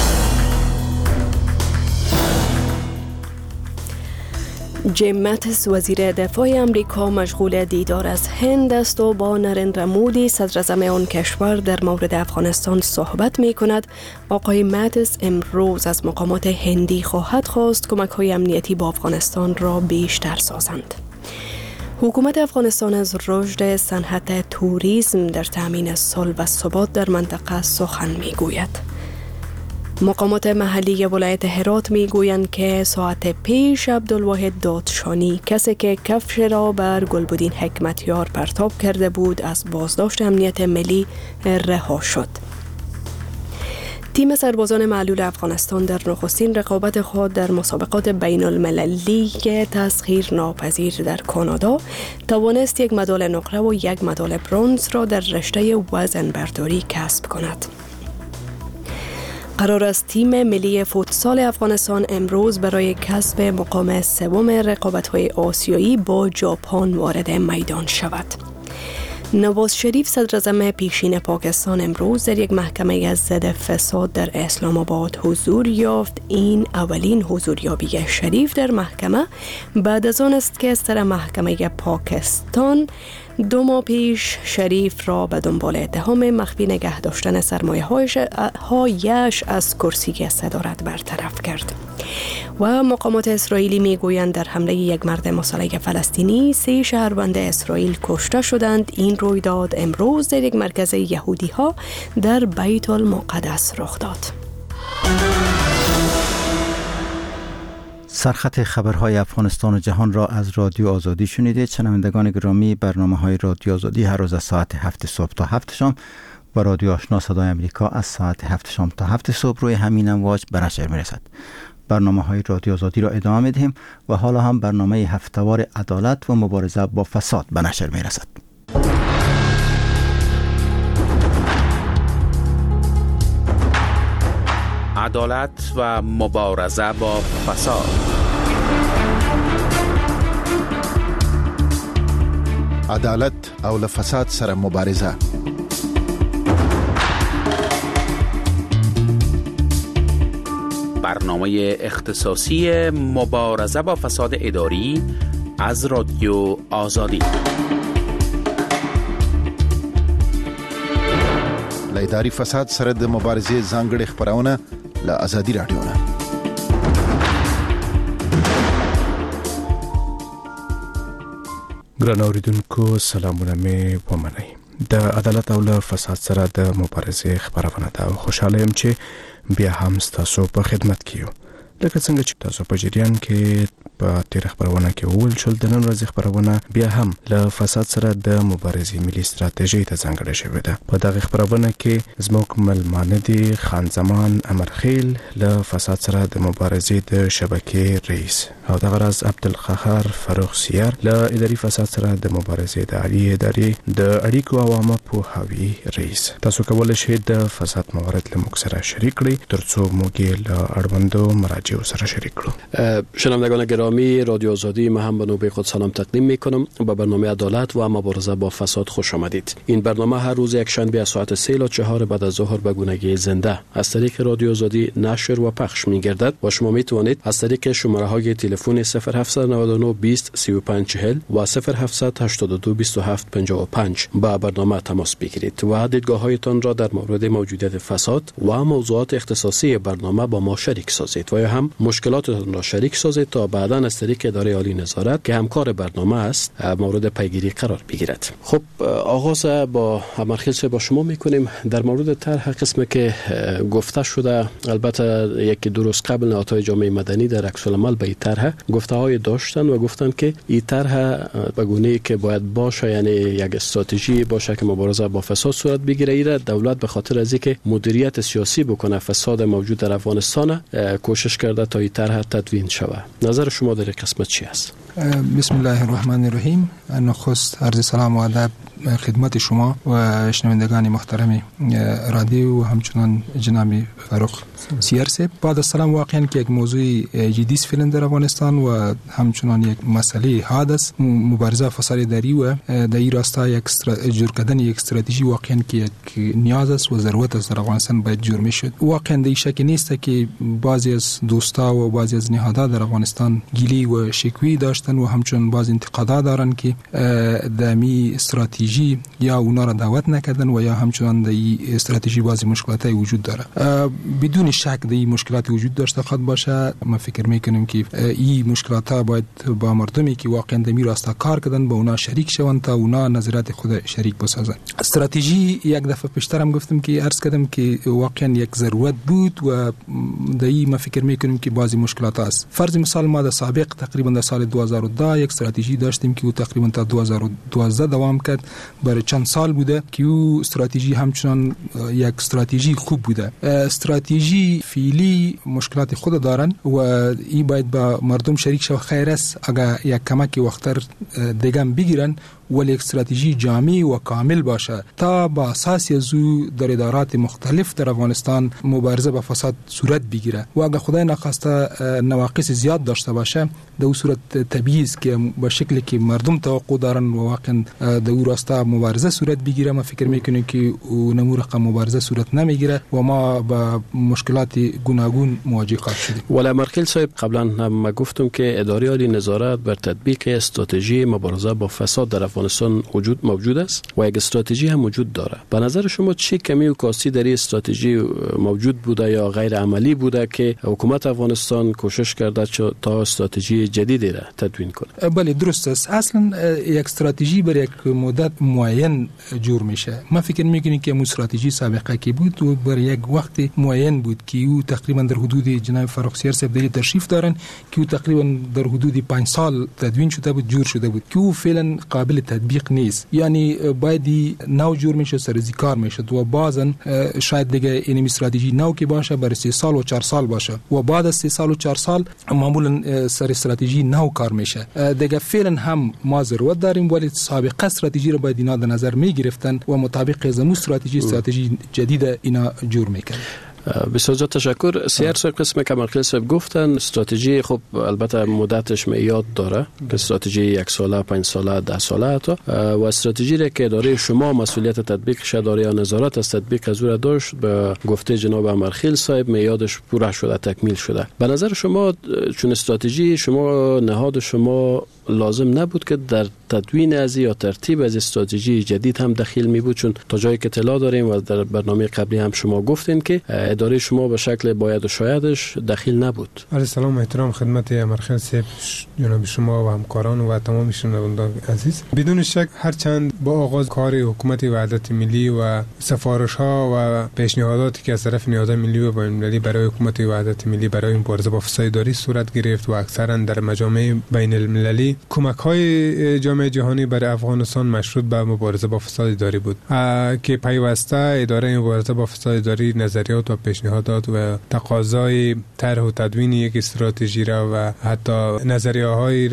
جیم ماتیس وزیر دفاع امریکا مشغول دیدار از هند است و با نریندرا مودی صدر اعظم آن کشور در مورد افغانستان صحبت می کند. آقای ماتیس امروز از مقامات هندی خواهد خواست کمک های امنیتی با افغانستان را بیشتر سازند. حکومت افغانستان از رشد صنعت توریسم در تامین صلح و ثبات در منطقه سخن می گوید. مقامات محلی ولایت هرات می گویند که ساعت پیش عبدالواحد دادشانی، کسی که کفش را بر گلبدین حکمتیار پرتاب کرده بود، از بازداشت امنیت ملی رها شد. تیم سربازان معلول افغانستان در نخستین رقابت خود در مسابقات بین المللی که تسخیر ناپذیر در کانادا توانست یک مدال نقره و یک مدال برنز را در رشته وزن برداری کسب کند. قرار است تیم ملی فوتسال افغانستان امروز برای کسب مقام سوم رقابت‌های آسیایی با ژاپن وارد میدان شود. نواز شریف صدر اعظم پیشین پاکستان امروز در یک محکمه از ضد فساد در اسلام آباد حضور یافت. این اولین حضوریابی شریف در محکمه بعد از آن است که از طرف محکمه پاکستان دو ماه پیش شریف را به دنبال اتهام مخفی نگه داشتن سرمایه هایش از کرسی صدارت برطرف کرد. و مقامات اسرائیلی می گویند در حمله یک مرد مسلح فلسطینی سه شهروند اسرائیل کشته شدند. این رویداد امروز در یک مرکز یهودی ها در بیت المقدس رخ داد. سرخط خبرهای افغانستان و جهان را از رادیو آزادی شنیدید. شنوندگان گرامی، برنامه های رادیو آزادی هر روز از ساعت هفت صبح تا هفت شام و رادیو آشنا صدای امریکا از ساعت هفت شام تا هفت صبح روی همین امواج به نشر میرسد. برنامه های رادیو آزادی را ادامه میدهیم و حالا هم برنامه هفته‌وار عدالت و مبارزه با فساد به نشر میرسد. عدالت و مبارزه با فساد. عدالت او له فساد سره مبارزه. برنامه اختصاصی مبارزه با فساد اداری از رادیو آزادی. له اداري فساد سره د مبارزې ځانګړي خبرونه له آزادي رادیو نه. ګران اوریدونکو سلامونه مې ومنئ. د عدالت او له فساد سره د مبارزې خبرونه ده او خوشاله یم چې بیا هم ستاسو په خدمت کې یو. لکه څنګه چې تاسو په جریان کې په تیر خبرونه کې وول شول، د نن ورځې خبرونه بیا هم له فساد سره د مبارزې ملي ستراتیژي ته ځانګړې شوې ده. په دغه خبرونه کې زموږ ملمانه دي خان زمان امرخیل له فساد سره د مبارزې د شبکې رئیس او دغه راز عبدالقهار فاروق سیار له اداري فساد سره د مبارزې د عالی ادارې د اړیکو او عامه پوهاوي رئیس. تاسو کولای شئ د فساد موارد له موږ سره شریک کړئ ترڅو موږ له اړوندو مراجعو سره شریک کړو. شنوندگان گرامی، گرامی رادیو آزادی، من هم به نوبه خود سلام تقدیم می کنم. به برنامه عدالت و مبارزه با فساد خوش آمدید. این برنامه هر روز یک شنبه از ساعت سه تا چهار بعد از ظهر به گونگی زنده از طریق رادیو آزادی نشر و پخش می گردد و شما می توانید از طریق شماره های تلفن صفر هفت نه نه بیست سی و پنج چهل و صفر هفت هشت دو بیست و هفت پنجاه و پنج با برنامه تماس بگیرید و دیدگاه‌هایتان را در مورد موجودیت فساد و موضوعات اختصاصی برنامه با ما شریک سازید و یا هم مشکلاتتان را شریک سازید تا بعداً از طریق اداره عالی نظارت که همکار برنامه است مورد پیگیری قرار بگیرد. خب آغاز با امرخیل با شما میکنیم. در مورد طرح قسمی که گفته شده، البته یک دو روز قبل نهادهای جامعه مدنی در عکس العمل به این طرح گفته‌های داشتن و گفتن که این طرح به گونه‌ای که باید باشه، یعنی یک استراتژی باشه که مبارزه با فساد صورت بگیره. ایره دولت به خاطر از اینکه مدیریت سیاسی بکنه فساد موجود در افغانستان کوشش کرده تا این طرح تدوین شود. نظر شما در این قسمت چی است؟ بسم الله الرحمن الرحیم. نخست عرض سلام و ادب خدمت شما و شنوندگان محترم رادیو و همچنان جناب فاروق سیارسه. بعد از سلام، واقعا که یک موضوع جدی است فعلا در افغانستان و همچنان یک مسئله حادث مبارزه فساد اداری و در این راستا یک جور کردن یک استراتژی واقعا که یک نیاز است و ضرورت است در افغانستان باید جور میشد. واقعا در شک نیست که بعضی از دوستا و بعضی از نهادها در افغانستان گیلی و شکوی داشتن و همچنان بعض انتقادات دارن که دمی استراتژی یا اونا را دعوت نکردن و یا همچنان در این استراتژی بعضی مشکلات وجود داره. بدون شک در این مشکلات وجود داشته خود باشه. ما فکر میکنیم که این مشکلات ها باید با مردمی که واقعا در می راستا کار کردن با اونا شریک شوند تا اونا نظرات خود شریک بسازن. استراتژی یک دفعه پیشتر هم گفتم که عرض کردم که واقعا یک ضرورت بود و در این ما فکر میکنیم که بعضی مشکلات است. فرض مثال ما در سابق تقریبا در سال دو هزار و ده یک استراتژی داشتیم که تقریبا تا دو هزار و دوازده دوام کرد. برای چند سال بوده که او استراتژی همچنان یک استراتژی خوب بوده. استراتژی فعلی مشکلات خود دارن و این باید با مردم شریک شو. خیر است اگر یک کمک وقتر دیگه بگیرن ولی استراتژی جامع و کامل باشه تا با اساس از او در ادارات مختلف در افغانستان مبارزه با فساد صورت بگیره و اگر خدای نخواسته نواقص زیاد داشته باشه در اون صورت تبعیض که به شکلی که مردم توقع دارن و واقعا در اون راستا مبارزه صورت بگیره، ما فکر میکنیم که نمو رقم مبارزه صورت نمیگیره و ما با مشکلات گوناگون مواجه خواهد شدیم. ولی مرکل صاحب قبلا هم گفتم که اداره عالی نظارت بر تطبیق استراتژی مبارزه با فساد در افغانستان وجود موجود است و یک استراتژی هم وجود داره. به نظر شما چه کمی و کاستی در این استراتژی موجود بوده یا غیر عملی بوده که حکومت افغانستان کوشش کرده تا استراتژی جدیدی را تدوین کنه؟ بله درست است. اصلا یک استراتژی برای یک مدت معین جور میشه. ما فکر میکنیم که استراتژی سابقه که بود و برای یک وقت معین بود که او تقریبا در حدود جناب فاروق سیار صاحب در تشریف دارن که او تقریبا در حدود پنج سال تدوین شده بود، جور شده بود که او فعلا قابل تطبیق نیست. یعنی باید نو جور میشه، سرزی کار میشه و بعضن شاید دیگه این استراتژی نو که باشه برای سه سال و چهار سال باشه و بعد از سه سال و چهار سال معمولا سر استراتژی نو کار میشه. دیگه فعلا هم ما ضرورت داریم ولی سابقه استراتژی رو باید اینا در نظر میگرفتن و مطابق زمو استراتژی استراتژی جدید اینا جور میکنن. بسیار زیاد تشکر. سیار صاحب قسم که مرکل صاحب گفتن استراتژی خب البته مدتش میاد داره که استراتژی یک ساله، پنج ساله، ده ساله تا و استراتژی را که اداره شما مسئولیت تطبیقش اداره یا نظارت از تطبیق از او داشت به گفته جناب مرخیل صاحب میادش پوره شده، تکمیل شده. به نظر شما چون استراتژی شما نهاد شما لازم نبود که در تدوین از یا ترتیب از استراتژی جدید هم دخیل می بود؟ چون تا جایی که اطلاع داریم و در برنامه قبلی هم شما گفتین که اداره شما به شکل باید و شایدش دخیل نبود. عرض سلام و احترام خدمت مرخیل صاحب، جناب شما و همکاران و تمام شنوندگان عزیز. بدون شک هرچند با آغاز کار حکومت وحدت ملی و سفارش ها و پیشنهاداتی که از طرف نهادهای ملی و بین‌المللی برای حکومت وحدت ملی برای مبارزه با فساد اداری صورت گرفت و اکثرا در مجامع بین المللی کمک های جامعه جهانی برای افغانستان مشروط به مبارزه با فساد اداری بود که پیوسته اداره مبارزه با فساد اداری نظریات و پیشنهادات و تقاضای طرح و تدوین یک استراتژی را و حتی نظریه هایی را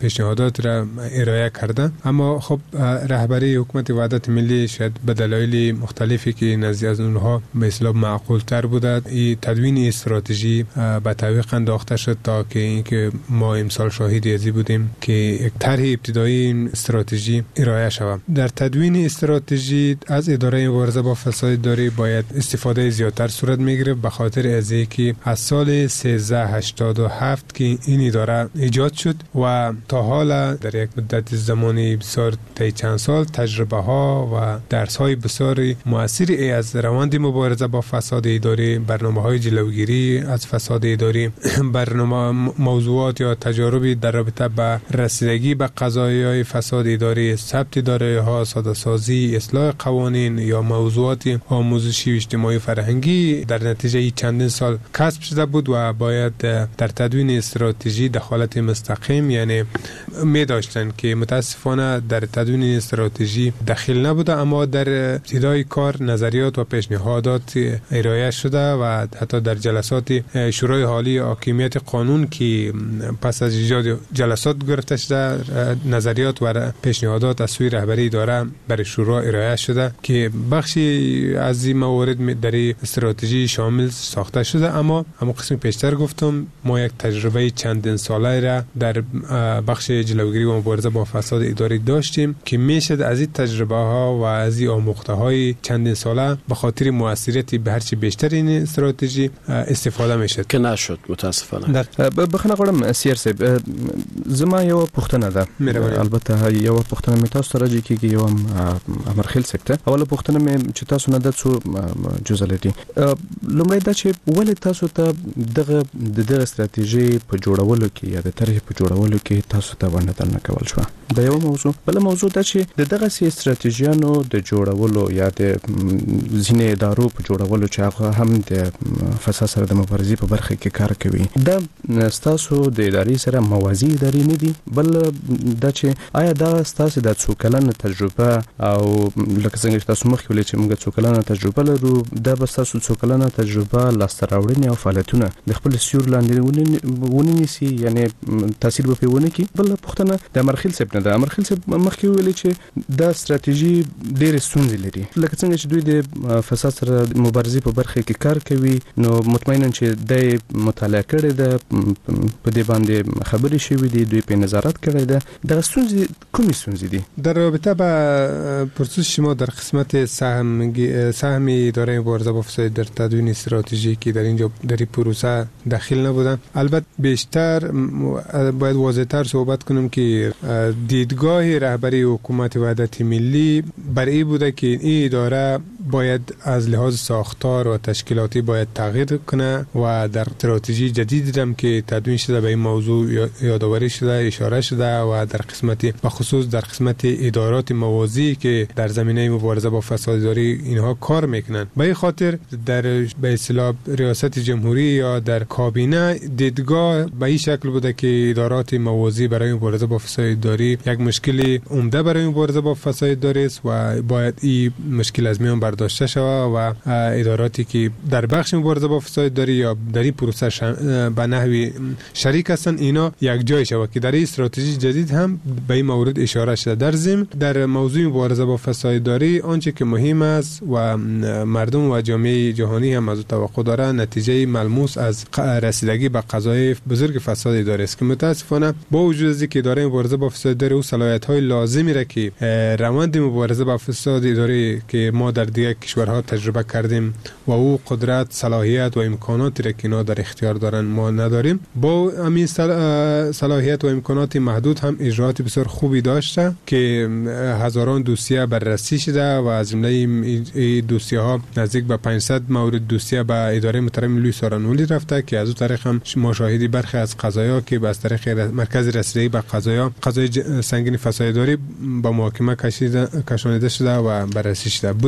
پیشنهادات را ارائه کرده. اما خب رهبری حکومت وحدت ملی شاید به دلایل مختلفی که نزدیک از اونها به اصطلاح معقول تر بوده، این تدوین استراتژی به تعویق انداخته شد تا که اینکه ما امسال شاهد ازی بودیم که یک طرح ابتدایی این استراتژی ارائه شود. در تدوین استراتژی از اداره مبارزه با فساد اداری باید استفاده زیادتر صورت میگیره، به خاطر از اینکه از سال سیزده هشتاد و هفت که این اداره ایجاد شد و تا حالا در یک مدت زمانی بسیار طی چند سال تجربه ها و درس های بسیار مؤثری از روند مبارزه با فساد اداری، برنامه های جلوگیری از فساد اداری، برنامه موضوعات یا تجاربی در رابطه با رسیدگی به قضایای فساد اداری، ثبت اداره ها، ساده سازی، اصلاح قوانین یا موضوعات آموزشی و اجتماعی فرهنگی در نتیجه چندین سال کسب شده بود و باید در تدوین استراتژی دخالت مستقیم یعنی می داشتن که متاسفانه در تدوین استراتژی دخیل نبوده، اما در ابتدای کار نظریات و پیشنهادات ارائه شده و حتی در جلسات شورای حالی حاکمیت قانون که پس از ایجاد جلسات گرفته شده، نظریات و پیشنهادات از سوی رهبری اداره برای شورا ارائه شده که بخشی از این موارد در استراتژی شامل ساخته شده. اما اما قسم پیشتر گفتم ما یک تجربه چندین ساله را در بخش جلوگیری و مبارزه با فساد اداری داشتیم که میشد از این تجربه ها و از این آموخته های چندین ساله به خاطر موثریت به هرچی بیشتر این استراتژی استفاده میشد که نشد متاسفانه. بخنه غواړم سیر صاحب زما یو پوښتنه ده، البته یو پوښتنه می تاسو راځي کیږي یو امرخیل صاحب ته. اوله پوښتنه می چې تاسو نه د څو جزء لري. لومړی دا چې ولې تاسو ته دغه د دغه استراتیژي په جوړولو کې یا د طرح په جوړولو کې تاسو ته باندې نه کول شو؟ دا یو موضوع. بل موضوع دا چې د دغه سي استراتیژیانو د جوړولو یا د ځینې ادارو په جوړولو چې هغه هم د فساد سره د مبارزې په برخه کې کار کوي، دا تاسو د ادارې سره موازی ادارې نه دي، بل دا چې آیا دا تاسو د څو کلن تجربه او لکه څنګه چې تاسو مخکې ویل چې موږ څو کلن تجربه لرو، دا به تاسو څو کلن تجربه لاسته راوړنې او فعالیتونه د خپل سیور لاندې ونیسي، یعنی تاثیر به پیونه کی. بل پښتنه د امرخیل صاحب نه د امرخیل صاحب مخکې ویل چې دا استراتیژي ډېر ستونزې لري، لکه څنګه چې دوی د فساد سره مبارزې په برخه کې کار کوي، نو مطمئنا چې د مطالعه کړي ده، په دې باندې خبرې شوې دي، دوی په نظارت کړي ده. د ستونزې کومې ستونزې دي در رابطه با پرسش شما در قسمت سهم سهم اداره مبارزه با فساد در تدوین استراتژی که در اینجا در این پروسه داخل نبودن؟ البته بیشتر باید واضح‌تر صحبت کنم که دیدگاه رهبری حکومت وحدت ملی بر این بوده که این اداره باید از لحاظ ساختار و تشکیلاتی باید تغییر کنه و در استراتژی جدیدی هم که تدوین شده به این موضوع یادآوری شده، اشاره شده و در قسمت بخصوص در قسمت ادارات موازی که در زمینه مبارزه با فساد اداری اینها کار میکنن. به این خاطر در به اصطلاح ریاست جمهوری یا در کابینه دیدگاه به این شکل بوده که ادارات موازی برای مبارزه با فساد اداری یک مشکل عمده برای مبارزه با فساد اداری است و باید این مشکل از میان برداشته شود و اداراتی که در بخش مبارزه با فساد اداری یا در این پروسه به نحوی شریک هستند اینا یک جای شود که در این استراتژی جدید هم به این مورد اشاره شده. در ضمن در موضوع مبارزه با فساد اداری آنچه که مهم است و مردم و جامعه جهانی هم از توقع داره نتیجه ملموس از رسیدگی به قضایای بزرگ فساد اداری است که متاسفانه با وجود از اینکه اداره مبارزه با فساد اداری او صلاحیت‌های لازمی را که روند مبارزه با فساد اداری که ما در دیگر کشورها تجربه کردیم و او قدرت، صلاحیت و امکاناتی را که اینا در اختیار دارن ما نداریم، با همین صلاحیت و امکانات محدود هم اجراعات بسیار خوبی داشته که هزاران دوسیه بررسی شده و از جمله این دوسیه ها نزدیک به پانصد مورد دوسیه به اداره محترم لوی سارانولی رفته که از اون طریق هم ما شاهدی برخی از قضایا که از طریق مرکز رسیدگی به قضایا قضای سنگین فساد اداری با محاکمه کشیده کشانیده شده و بررسی شده بودیم. اما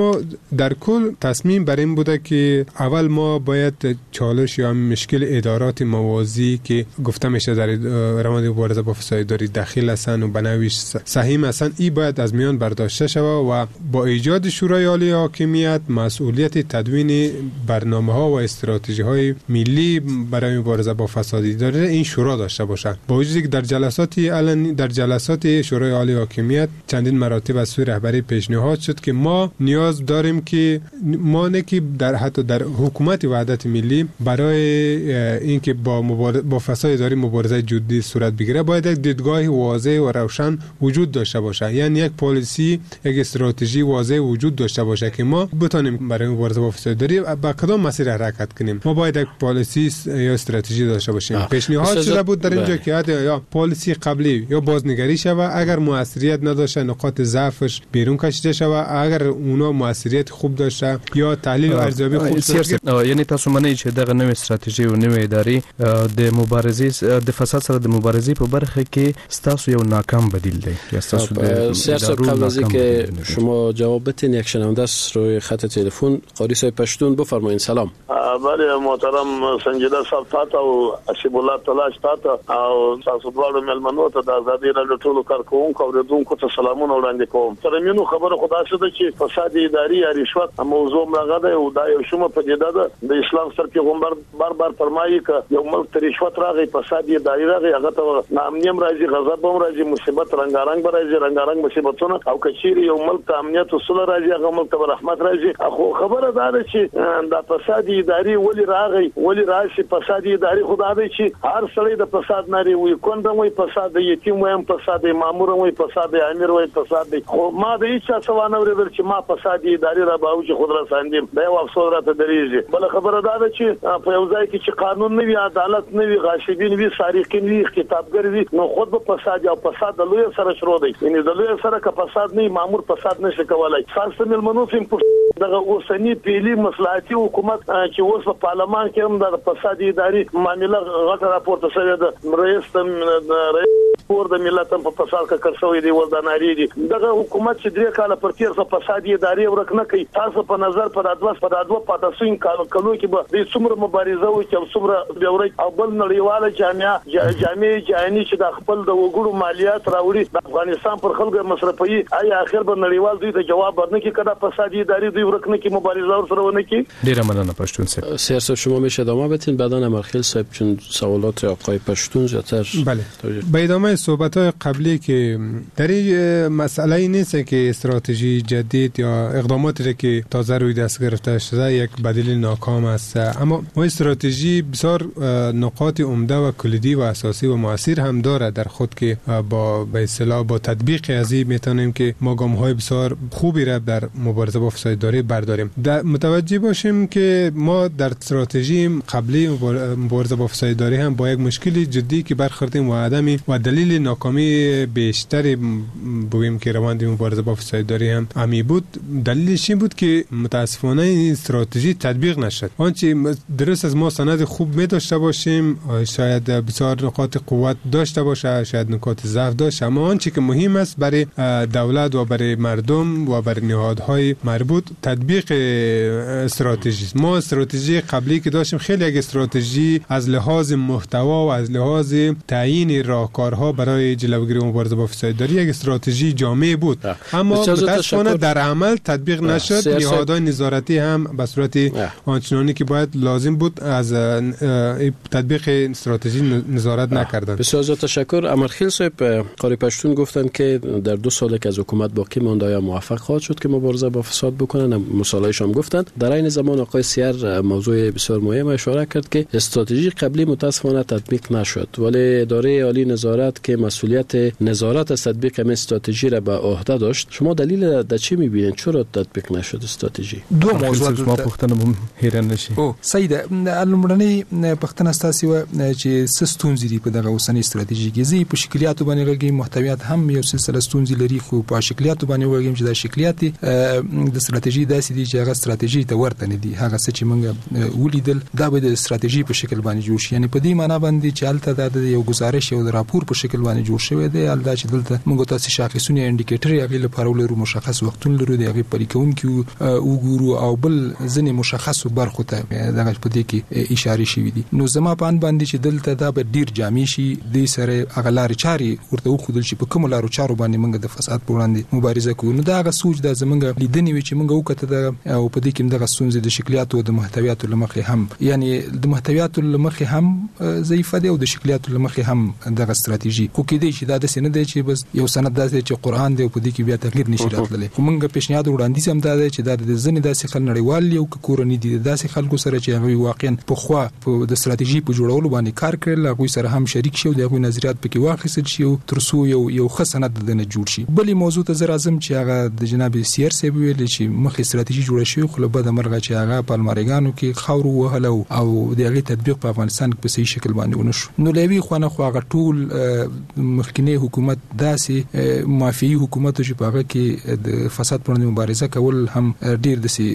ما در کل تصمیم بر این بوده که اول ما باید چالش یا مشکل ادارات موازی که گفته میشه در روند مبارزه با فسادداری دخیل هستند و بنویش صحیح هستند، این باید از میان برداشته شود و با ایجاد شورای عالی حاکمیت مسئولیت تدوین برنامه‌ها و استراتژی‌های ملی برای مبارزه با فسادداری این شورا داشته باشد. با وجودی که در جلسات علنی در جلسات شورای عالی حاکمیت چندین مراتب از سوی رهبری پیشنهاد شد که ما نیاز داریم که ما نه که در حتی در حکومت وحدت ملی برای اینکه با مبارزه با فسادداری مبارزه جدی صورت بگیره باید یک دیدگاه واضح و روشن وجود داشته باشه، یعنی یک پالیسی، یک استراتژی واضح وجود داشته باشه که ما بتونیم برای مبارزه با فسادداری با کدام مسیر حرکت کنیم. ما باید یک پالیسی یا استراتژی داشته باشیم. پیشنهاد شده بود در اینجا که یا پالیسی قبلی یا بازنگری شود، اگر موثریت نداشته نقاط ضعفش بیرون کشیده شود، اگر اونا موثریت خوب داشته یا تحلیل و ارزیابی خوب داشته. یعنی تاسو منئ چې دغه نوې استراتیژي او نوې ادارې د مبارزې د فساد سره د مبارزې په برخه کې ستاسو یو ناکام بدیل دی یا ستاسو د سیاست قبل از اینکه شما جواب بدین یک شنونده است روی خط تلفن. قاری صاحب پشتون بفرمایید. سلام. بله محترم سنجیده صاحب تاته او اسیب الله تلاش تاته او تاسو دواړو ملمنو ته د ازادي راډیو ټولو کارکوونکو او اوریدونکو ته سلامونه وړاندې کوم. تر مینو خبره خدا شته چې فساد اداري یا رشوت موضوع مغه ده او دا یو شومه پدیده ده. د اسلام سره پیغمبر بار بار فرمایي ک یو ملک ته رشوت راغی فساد اداري راغی هغه ته نامنیم راځي غضب هم راځي مصیبت رنگارنګ راځي رنگارنګ مصیبتونه او کچيري یو ملک ته امنیت وسله راځي هغه ملک ته رحمت راځي. خو خبره دا ده چې دا فساد اداري ولې راغی ولې راشي فساد اداري خدا دې چې هر سړی د فساد ناري وي کوندم وي فساد د یتیم وي فساد د مامور وي فساد د امیر وي فساد د خو ما د هیڅ څه ونه ورېدل چې ما فساد اداري را باوجه خود را ساندم دا یو افسوس راته درېږي. بل خبره دا ده چې په یو ځای کې چې قانون نه وي عدالت نه وي غاشبین وي سارقین وي کتابګر وي نو خود به فساد او فساد د لوی سره شروع دی. یعنی د لوی سره که فساد نه مامور فساد نشي کولای. تاسو ملمنو سیم دغه اوسنی پیلي مصلحتي حکومت چې اوس په پارلمان کې هم د فساد اداري معاملې غټه راپورته شوې ده. رئیس د پور د ملت په فساد کې کړسوي دی ولداناري دي. دغه حکومت چې درې کاله پر تیر څه فساد اداري ورک نه کوي. تاسو په نظر پر ادوس پر ادوه پاتاسین کالو کلو کې به د څومره مبارزه وي چې څومره بیوري او بل نړیواله جامعه جامعه جهاني چې د خپل د وګړو مالیات راوړي د افغانستان پر خلکو مصرفي آی اخر به نړیوال دوی ته جواب ورنه کې کړه فساد اداري دوی ورک نه کې مبارزه ور سره ونه کې. ډیره مننه پښتون صاحب. سیاست شما میشه ادامه بدین بعدا امرخیل صاحب چون سوالات آقای پشتون زیاتر. بله به ادامه صحبت‌های قبلی که در این مسئله نیست که استراتژی جدید یا اقداماتی که تازه روی دست گرفته شده یک بدیل ناکام است، اما ما استراتژی بسیار نقاط عمده و کلیدی و اساسی و مؤثر هم داره در خود که با به اصطلاح با تطبیق از این میتونیم که ما گام‌های بسیار خوبی را در مبارزه با فسادداری برداریم. متوجه باشیم که ما در استراتژی قبلی مبارزه با فسادداری هم با یک مشکلی جدی که برخوردیم و عدمی و دلیل ناکامی بیشتری بگیم که روند مبارزه با فسادداری هم امی بود. دلیلش این بود که متاسفانه این استراتژی تطبیق نشد. آنچه درست از ما سند خوب می داشته باشیم، شاید بسیار نقاط قوت داشته باشه، شاید نقاط ضعف داشته، اما آنچه که مهم است برای دولت و برای مردم و برای نهادهای مربوط تطبیق استراتژی. ما استراتژی قبلی که داشتیم خیلی یک استراتژی از لحاظ محتوا و از لحاظ تعیین راهکارها برای جلوگیری مبارزه با فسادداری یک استراتژی جامع بود، اما متاسفانه در عمل تطبیق نشد. نهادهای نظارتی هم به صورت آنچنانی که باید لازم بود از تطبیق استراتژی نظارت نکردند. بسیار زیاد تشکر. امرخیل صاحب قاری پشتون گفتند که در دو سال که از حکومت باقی مانده یا موفق خواهد شد که مبارزه با فساد بکنن. مصالحه‌اش هم گفتند. در این زمان آقای سیر موضوع بسیار مهم اشاره کرد که استراتژی قبلی متاسفانه تطبیق نشد، ولی اداره عالی نظارت که مسئولیت نظارت از تطبیق این استراتژی را به عهده داشت. شما دلیل در چی می‌بینید چرا تطبیق نشد استراتژی؟ دو موضوع ما پوښتنه مو هیران نشي. او سید علمرنی پښتنه ستاسو چې سستونځ دي په دغه اوسنۍ استراتیژي کې زی په شکلیاتو باندې لګي محتویات هم یو سلسله ستونځ لري، خو په شکلیاتو باندې وګورئ چې د شکلیات د استراتیژي داسې دي چې هغه استراتیژي ته ورته نه دي. هغه څه چې موږ ولیدل دا به د استراتیژي په شکل باندې جوړ شي، یعنی په دې معنی باندې چې الته د یو گزارش او د راپور په شکل شکل باندې جوړ شوی دی الدا چې دلته موږ تاسو شاخصونه انډیکیټر یې لپاره ولرو مشخص وختونه لرو دی هغه پریکون کې وګورو او بل ځنې مشخص برخو ته دغه په دې کې اشاره شوې دي. نو زما په ان باندې چې دلته دا به ډیر جامع شي د سره اغلار چاري ورته وخدل شي په کوم لارو چارو باندې موږ د فساد پر وړاندې مبارزه کوو. نو دا غو سوچ د زمونږ لیدنې وی چې موږ وکړه او په دې کې دغه سونځ د شکلیاتو او د محتویاتو لمخې هم یعنی د محتویاتو لمخې هم ضعیفه دی او د شکلیاتو لمخې هم دغه استراتیژي خو کې دی چې دا د سینه دی چې بس یو سند دی چې قران دی په دې کې بیا تغییر نشي راتللی. خو موږ پیشنهاد وړاندیز هم دا دی چې دا د ځنې داسې خل نړیوال یو کورنۍ دي داسې خلکو سره چې هغه واقعا په خوا په د استراتیژي په جوړولو باندې کار کړل هغه سره هم شریک شي او دغه نظریات پکې واخیستل شي او ترڅو یو یو ښه سند د نه جوړ شي. بلې موضوع ته زه راځم چې هغه د جناب سیر صاحب ویل چې مخې استراتیژي جوړه شوی خو له بده مرغه چې هغه په المارګانو کې خاور وهلو او دغه تطبیق په افغانستان کې په صحیح شکل باندې ونشو. نو لوي خوانه خو هغه ټول مخکنی حکومت داسې مافیایي حکومت چې په هغه کې د فساد پر وړاندې مبارزه کول هم ډیر دسي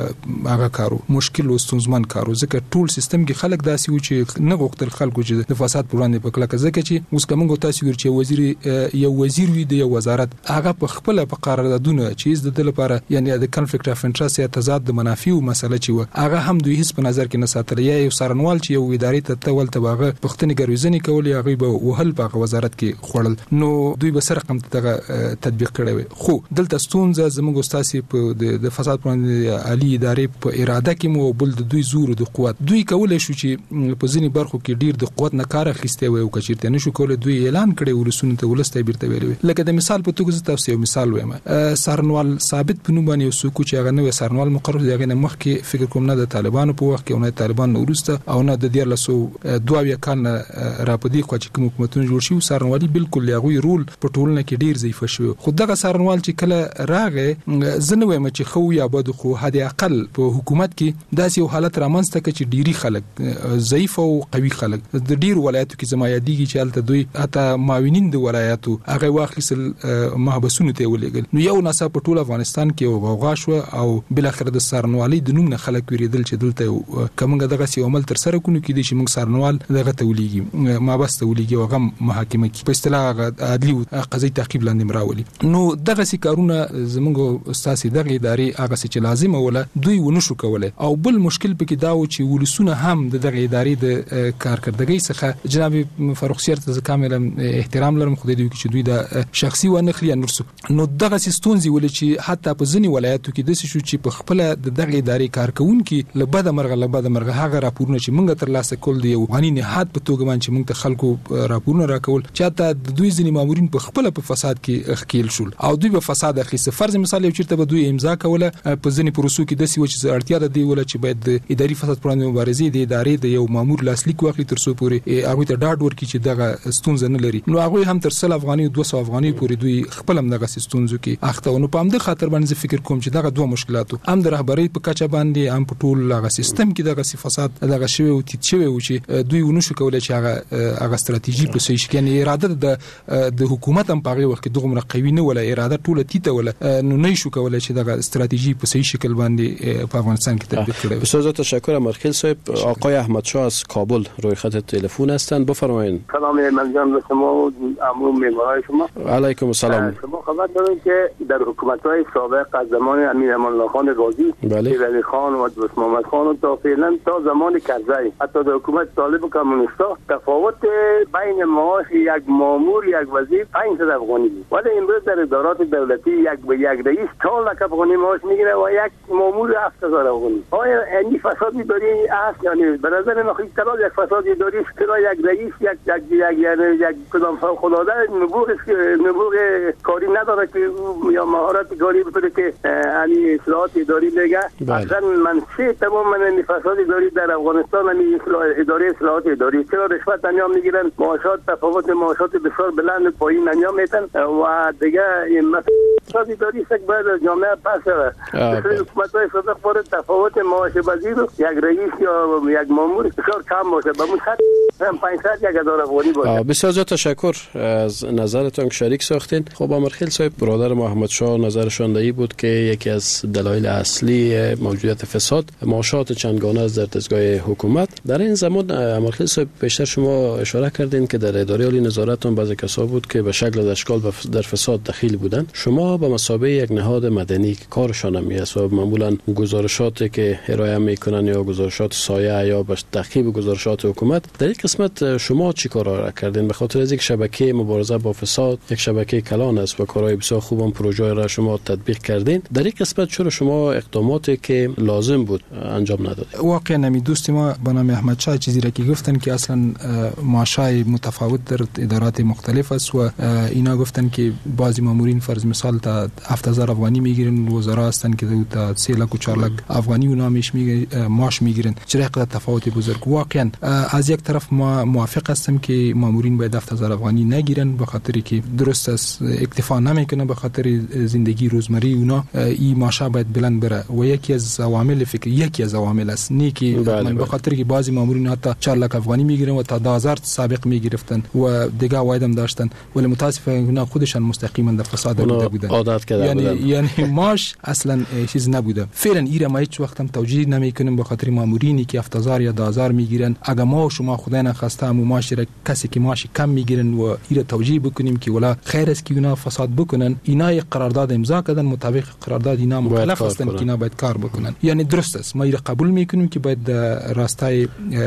هغه کارو مشکل او ستونزمن کارو ځکه ټول سیستم کې خلک داسي و چې نه غوښتل خلکو چې د فساد پر وړاندې په کلکه ځکه چې اوس کومه تاسو ګور چې وزیر یو وزیر وي د یو وزارت هغه په خپل په قراردادونه چې د دل لپاره یعنی د کنفلیکټ اف انټرست یا تضاد د منافع او مسله چې و هغه هم دوی هیڅ په نظر کې نه ساتل یا یو سرنوال چې یو ادارې ته تول ته هغه پښتني ګروزنی کول هغه به وهل په وزارت کې خړل نو دوی به سره کم دغه تطبیق کړي. خو دلته ستونزه زموږ استاد په د فساد پر وړاندې عالی ادارې په اراده کې مو بل د دوی زور د قوت دوی کولای شو چې په ځینی برخو کې ډیر د قوت نه کار اخیسته وي او کچیرته نشو کولای دوی اعلان کړي ولسونه ته ولسته بیرته ویلي لکه د مثال په توګه تاسو یو مثال وایم سرنوال ثابت په نوم باندې سوکو چې هغه نو سرنوال مقرر دی هغه مخ کې فکر کوم نه د طالبانو په وخت کې نه طالبان ورسته او نه د ډیر لسو دوه کال را پدې خو چې کوم حکومتونه جوړ شي سرنوالي بالکل هغه رول په ټولنه کې ډیر ضعیف شو. خو دغه سرنوال چې کله راغې زنه وایم چې خو یا بده خو هدي اقل په حکومت کې داسې یو حالت رامنځته کې چې ډيري خلک ضعیف او قوي خلک د ډیر ولایتو کې زما یادېږي چې البته دوی اته معاونین د ولایتو هغه واخیسل محبسونه ته ولېګل. نو یو ناسا په ټول افغانستان کې یو غوغا شو او بل اخر د سرنوالي د نوم نه خلک ویریدل چې دلته کومه دغه سی عمل تر سره کونو کې دي چې موږ سرنوال دغه تولېږي ما بس تولېږي او غم محاکمه کې په اصطلاح عدلي قضیه تعقیب لاندې مراولي. نو دغه سی کارونه زموږ استاد دغه ادارې هغه چې لازم ولا دوی ونشو کولای او بل مشکل پکې دا و چې ولسونه هم دغه ادارې د کارکردګۍ څخه جناب فاروق سیر ته کامل احترام لرم خو دوی چې دوی د شخصي و نه خلی نورسو. نو دغه سیستونزي ول چې حتی په ځنی ولایتو کې د شو چې په خپل دغه ادارې کارکونکو لبد مرغه لبد مرغه هغه راپورونه چې موږ تر لاسه کول دی غنی نه حد په توګه باندې موږ ته خلکو راپورونه راکول چې حتی دوی ځنی مامورین په خپل په فساد کې خکیل شول او دوی په فساد اخیسته. فرض مثال یو چیرته به دوی امضا کوله په ځنی پروسو کې د سی و چې اړتیا ده دی ول چې باید د اداري فساد پر وړاندې مبارزې د ادارې د یو مامور لاسلیک واخلي تر څو پورې هغه ته ډاډ ورکړي چې دغه ستونزه نه لري. نو هغه هم تر سل افغاني او دوه سوه افغاني پورې دوی خپل هم دغه ستونزو کې اخته. نو په همدغه خاطر باندې فکر کوم چې دغه دوه مشکلاتو هم د رهبری په کچه باندې هم په ټول هغه سیستم کې دغه فساد دغه شوی او تیت شوی او چې دوی ونشو کولای چې هغه هغه ستراتیژي په صحیح شکل یعنی اراده د د حکومت هم په هغه وخت کې دغه قوي نه ولا اراده ټوله تیته ولا نو نه شو کولای چې دغه استراتیژی په صحیح شکل باندې په افغانستان کې تطبیق کړي. بسیار تشکر مرخیل صاحب. آقای احمد شاه از کابل روی خط تلفن هستند بفرمایید. سلام من جان به شما و عموم میهمانان شما. علیکم السلام. شما خبر دارید که در حکومت‌های سابق از زمان امیر امان الله خان رازی علی خان و دوست محمد خان و تا فعلا تا زمان کرزی حتی در حکومت طالب کمونیستا تفاوت بین معاش یک مامور یک وزیر پنجصد افغانی بود. ولی امروز در ادارات دولتی یک به یک رئیس چهار لک افغانی معاش میگیره و یک مامور هفت هزار افغانی. آیا این فساد اداری است یعنی به نظر من اطلاع یک فساد اداری است که یک رئیس یک یک یک یعنی یک کدام فوق العاده نبوغ نبوغ کاری نداره که یا مهارت کاری بتونه که یعنی اصلاحات اداری بگه. اصلا منشأ تمام من فساد اداری در افغانستان همین اداره اصلاحات اداری چرا رشوت انجام میگیرن معاشات تفاوت معاشات بسیار بلند پایین انجام میدن و دیگه این فساد اداری است باید جامعه پس مثل حکومت‌های سابق باره تفاوت معاش وزیر یک رئیس یا یک مامور بسیار کم باشه. به مشخص پانصد یک هزار افغانی باشه. بسیار زیاد تشکر از نظرتون که شریک ساختین. خب امرخیل صاحب، برادر محمد شاه نظرشان دایی بود که یکی از دلایل اصلی موجودیت فساد معاشات چندگانه است در دستگاه حکومت. در این زمان امرخیل صاحب بیشتر شما اشاره کردین که در اداره عالی نظارتتون بعضی کسا بود که به شکل و اشکال در فساد دخیل بودن. شما به مثابه یک نهاد مدنی که کارشان هم است و معمولا گزارشاتی که ارائه میکنن یا گزارشات سایه یا به تعقیب گزارشات حکومت، در این قسمت شما چی کارا را کردین؟ به خاطر از یک شبکه مبارزه با فساد یک شبکه کلان است و کارهای بسیار خوبم پروژه را شما تطبیق کردین. در این قسمت چرا شما اقداماتی که لازم بود انجام ندادید؟ واقعا نمی دوست ما به نام احمد شاه چیزی را که گفتن که اصلا معاشای متفاوت در ادارات مختلف است و اینا گفتن که بعضی مامورین فرض مثال تا هفت هزار افغانی میگیرن، وزرا هستن که تا سه لاک و چهار لاک افغانی اونا میش میگیرن معاش میگیرن. چرا قدر تفاوت بزرگ؟ واقعا از یک طرف ما موافق هستم که مامورین باید هفت هزار افغانی نگیرن به خاطر که درست است اکتفا نمیکنه به خاطر زندگی روزمره اونا. این معاش باید بلند بره و یکی از عوامل فکر یکی از عوامل است نه که به خاطر که بعضی مامورین حتی چهار لاک افغانی میگیرن و تا ده هزار سابق میگرفتن و دیگه وایدم داشتن ولی متاسفانه اونا خودشان مستقیما در فساد بوده بودن، عادت کرده یعنی بودن. یعنی معاش اصلا چیز نبوده. فعلا ایره ما هیچ وقت هم توجیه نمیکنیم به خاطر مامورینی که هفت هزار یا ده هزار میگیرن. اگه ما و شما خدای نخواسته هم معاش را کسی که معاش کم میگیرن و ایره توجیه بکنیم که ولا خیر است که اونا فساد بکنن، اینا یک قرارداد امضا کردن مطابق قرارداد اینا مکلف هستن که اینا باید کار بکنن. یعنی درست است ما ایره قبول میکنیم که باید راستای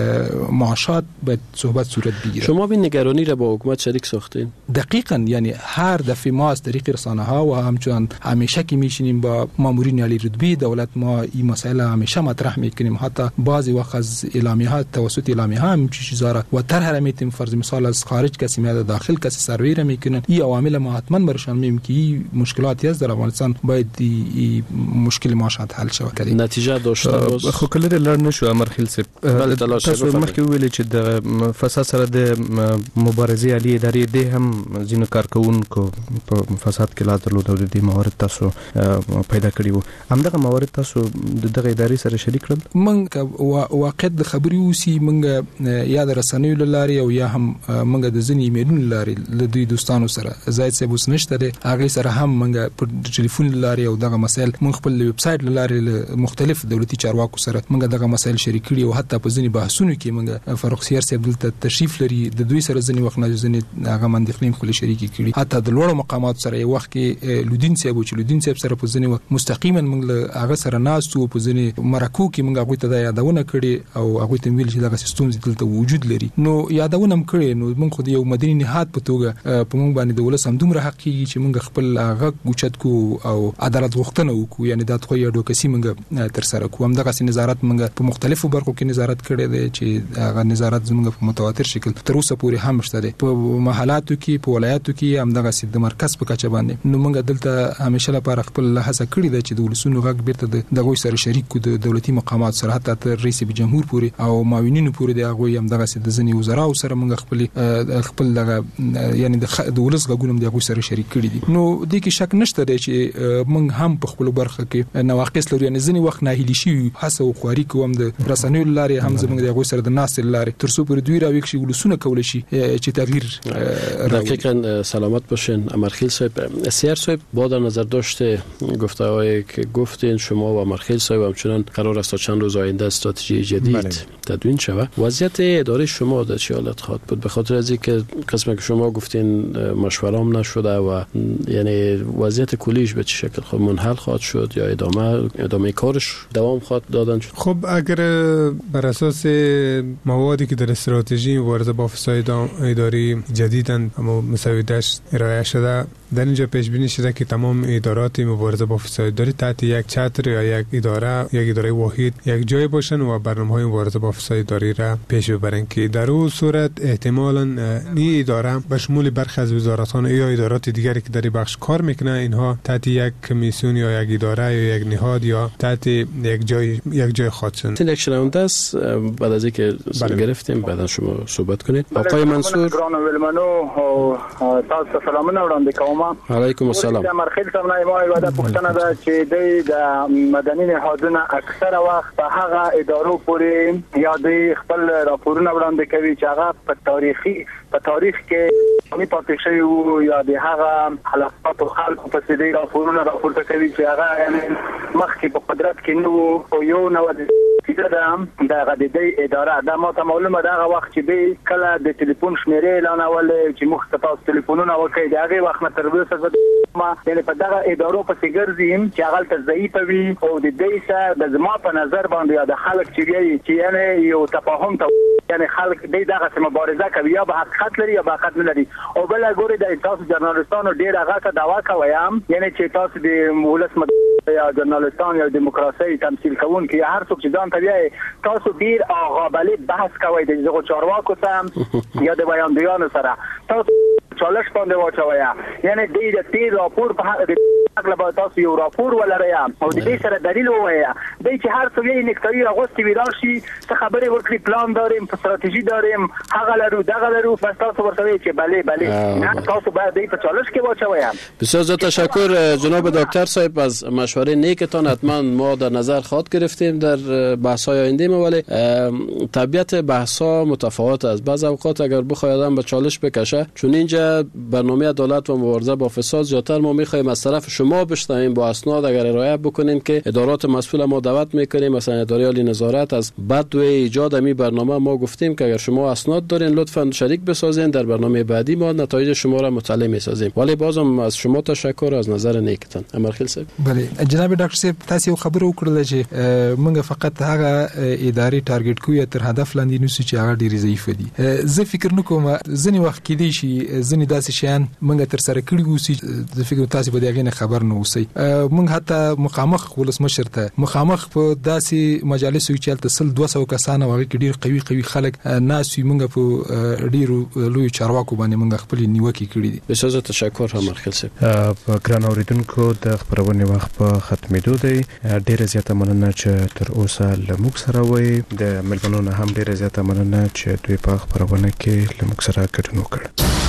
معاشات باید صحبت صورت بگیره. شما این نگرانی را با حکومت شریک ساختین؟ دقیقاً، یعنی هر دفعه ما از طریق رسانه ها و همچنان همیشه که میشینیم با مامورین عالی رتبه دولت ما این مسائل همیشه مطرح میکنیم. حتی بعضی وقت از اعلامیه ها توسط اعلامیه ها هم چیزا را و طرح میتیم فرض مثال از خارج کسی میاد داخل کسی سروی را میکنن. این عوامل ما حتما برشان میگیم که این مشکلاتی است در افغانستان باید این مشکل معاشات حل شود. نتیجه داشته باز خو کله لړ نشو امرخیل صاحب. تاسو مخکې ویل چې د فساد سره د مبارزې عالی ادارې د هم ځینو کارکونکو په فساد کې لا درلود او د دې موارد تاسو پیدا کړی وو. همدغه موارد تاسو د دغه ادارې سره شریک کړل؟ موږ واقع د خبري اوسې موږ یا د رسنیو لارې او یا هم موږ د ځینې ایمیلونو لارې له دوی دوستانو سره زاید صاحب اوس نشته دی هغه سره هم موږ په ټلیفون لارې او دغه مسایل موږ خپل ویب سټ لارې مختلف دولتي چارواکو سره موږ دغه مسایل شریک کړي او حتی په ځینې بحثونو کې موږ فاروق سیار صاحب دلته تشریف لري د دوی سره ځینې وخت نه ځینې هغه مندخلین خپل شریک کړي. حتی د لوړو مقامات سره یو وخت کې لودین صاحب او چې لودین صاحب سره په ځینې وخت مستقیما موږ له هغه سره ناستو په ځینې مرکو کې موږ هغه ته د یادونه کړي او هغه ته ویل چې دغه سیستم دلته وجود لري. نو یادونه هم کړي نو موږ خو یو مدني نهاد په توګه په موږ باندې د ولس هم دومره حق کیږي چې موږ خپل هغه ګوچت کو او عدالت غوښتنه وکړو. یعنی دا خو یو ډوکسي موږ تر سره کوو. هم دغه نظارت موږ په مختلفو برخو کې نظارت کړی دی چې هغه نظارت زموږ په متواتر شکل تر اوسه پورې هم شته دی په محلاتو کې په ولایاتو کې هم دغه سید مرکز په کچه باندې. نو موږ دلته همیشه لپاره خپل هڅه کړې ده چې د ولسونو غږ بیرته دغه سره شریک کو د دولتي مقامات سره حتی تر رئیس جمهور پورې او معاونینو پورې د هغه هم دغه سید ځنی وزراو سره موږ خپل خپل دغه یعنی د ولس غږونو دغه سره شریک کړی دي. نو د کې شک نشته دی چې موږ هم په خپل برخه کې نواقص لرو. یعنی ځنی وخت ناهیلی شي هڅه او خواري کوم د رسنیو لارې هم زموږ دغه سره د ناس لارې تر څو پر دوی راوي شي ولسونه کول شي چې تغییر دقیقاً سلامت باشین. امرخیل صاحب، سیار صاحب با در نظر داشته گفته‌هایی که گفتین شما و امرخیل صاحب همچنان قرار است تا چند روز آینده استراتژی جدید تدوین شود. وضعیت اداره شما در چه حالت خواهد بود؟ به خاطر از اینکه قسمی که شما گفتین مشوره هم نشده و یعنی وضعیت کلیش به چه شکل خود منحل خواهد شد یا ادامه ادامه کارش دوام خواهد دادن شد؟ خب اگر بر اساس موادی که در استراتژی مبارزه با فساد اداری جدیداً اما مسوده‌اش ارائه شده در اینجا پیش بینی شده که تمام ادارات مبارزه با فساد اداری تحت یک چتر یا یک اداره یک اداره واحد یک جای باشن و برنامه‌های مبارزه با فساد اداری را پیش ببرن که در اون صورت احتمالاً این اداره به شمول برخی از وزارت‌ها یا ادارات دیگری که در بخش کار میکنه اینها تحت یک کمیسیون یا یک اداره یا یک نهاد یا تحت یک جای یک جای خاصن. یک شنونده است بعد از اینکه بله. گرفتیم بعدا شما صحبت کنید. آقای منصور تاسو سلامونه وړاندې کوم. علیکم السلام. امرخیل صاحب نه یوه د پوښتنه ده چې د مدني نهادونه اکثره وخت په هغه ادارو پورې یا د خپل راپورونه وړاندې کوي چې هغه په تاریخي په تاریخ کې می پاتې شوی او یا د هغه حالات او خلکو په سیدي راپورونه راپورته کوي چې هغه مخکې په قدرت کې نو او یو نو د چې دا د دې اداره دا ماته معلومه ده هغه وخت چې به کله د ټلیفون شمیرې اعلانول چې مخ ته تاسو ټلیفونونه وکړي دا هغه وخت تر اوسه ما یعنی په دغه ادارو په سیګرزیم چې هغه ته ضعیف وي او د دې سره د زما په نظر باندې د خلک چې وی چې یعنی یو تفاهم ته یعنی خلک دې دغه مبارزه کوي یا به حقیقت لري یا به حقیقت نه لري او بل ګوري د تاسو ژورنالستانو ډیر هغه ته دعوا کوي یعنی چې تاسو د ولس یا ژورنالستان یا دیموکراسي تمثيل کوونکي هر څوک چې ځان ته تاسو ډیر آغابلی بحث کوي د زغو چارواکو سره یا د بیانیانو سره تاسو چالش باندې واچوي یعنی د دې راپور په حق له تاسو یو راپور ولرئ او د دې سره دلیل ووایي د چې هر څه یې نکتاري راغوستي ویراشي څه خبرې ورکړي پلان داریم استراتیژي داریم هغه لرو دغه لرو بس تاسو ورته چې بله بله تاسو باید دې په چالش کې واچوي. بسیار زیاد تشکر جناب دکتر صاحب از مشوره نیکتان. حتما ما در نظر خواهد گرفتیم در بحث های آینده ما، ولی طبیعت بحث ها متفاوت است. بعض اوقات اگر بخواد آدم به چالش بکشه، چون اینجا برنامه عدالت و مبارزه با فساد زیاتر ما میخوایم از طرف شما بشنویم با اسناد اگر ارائه بکنین که ادارات مسئول ما دعوت میکنیم، مثلا اداره عالی نظارت از بدو ایجاد می برنامه ما گفتیم که اگر شما اسناد دارین لطفا شریک بسازین، در برنامه بعدی ما نتایج شما را مطلع میسازیم. ولی بازم از شما تشکر از نظر نیکتان. امرخیل صاحب. بله جناب ډاکټر صاحب تاسو خبر وکړل چې موږ فقط هغه اداري ټارګټ کوو تر هدف لاندې نو چې هغه ډیری ضعیف دي. زه فکر نکوم ځنی وخت کې دي شي ځنی داسې شیان موږ تر سره کړی وو چې زه فکر تاسو به دغه خبر نه اوسئ. موږ حتی مخامخ ولسمشر ته مخامخ په داسې مجالسو چې تل دوه سوه کسانه وغه کې ډیر قوي قوي خلک ناس وي، موږ په ډیرو لوی چارواکو باندې موږ خپل نیوکه کړې دي. بسیار تشکر امرخیل صاحب. ګران اوریدونکو د خبرونه وخت په ختمېدو دی. ډیره زیاته مننه چې تر اوسه لموږ سره وای. د ملګرو هم ډیره زیاته مننه چې دوی په خبرونه کې لموږ سره ګډون وکړ.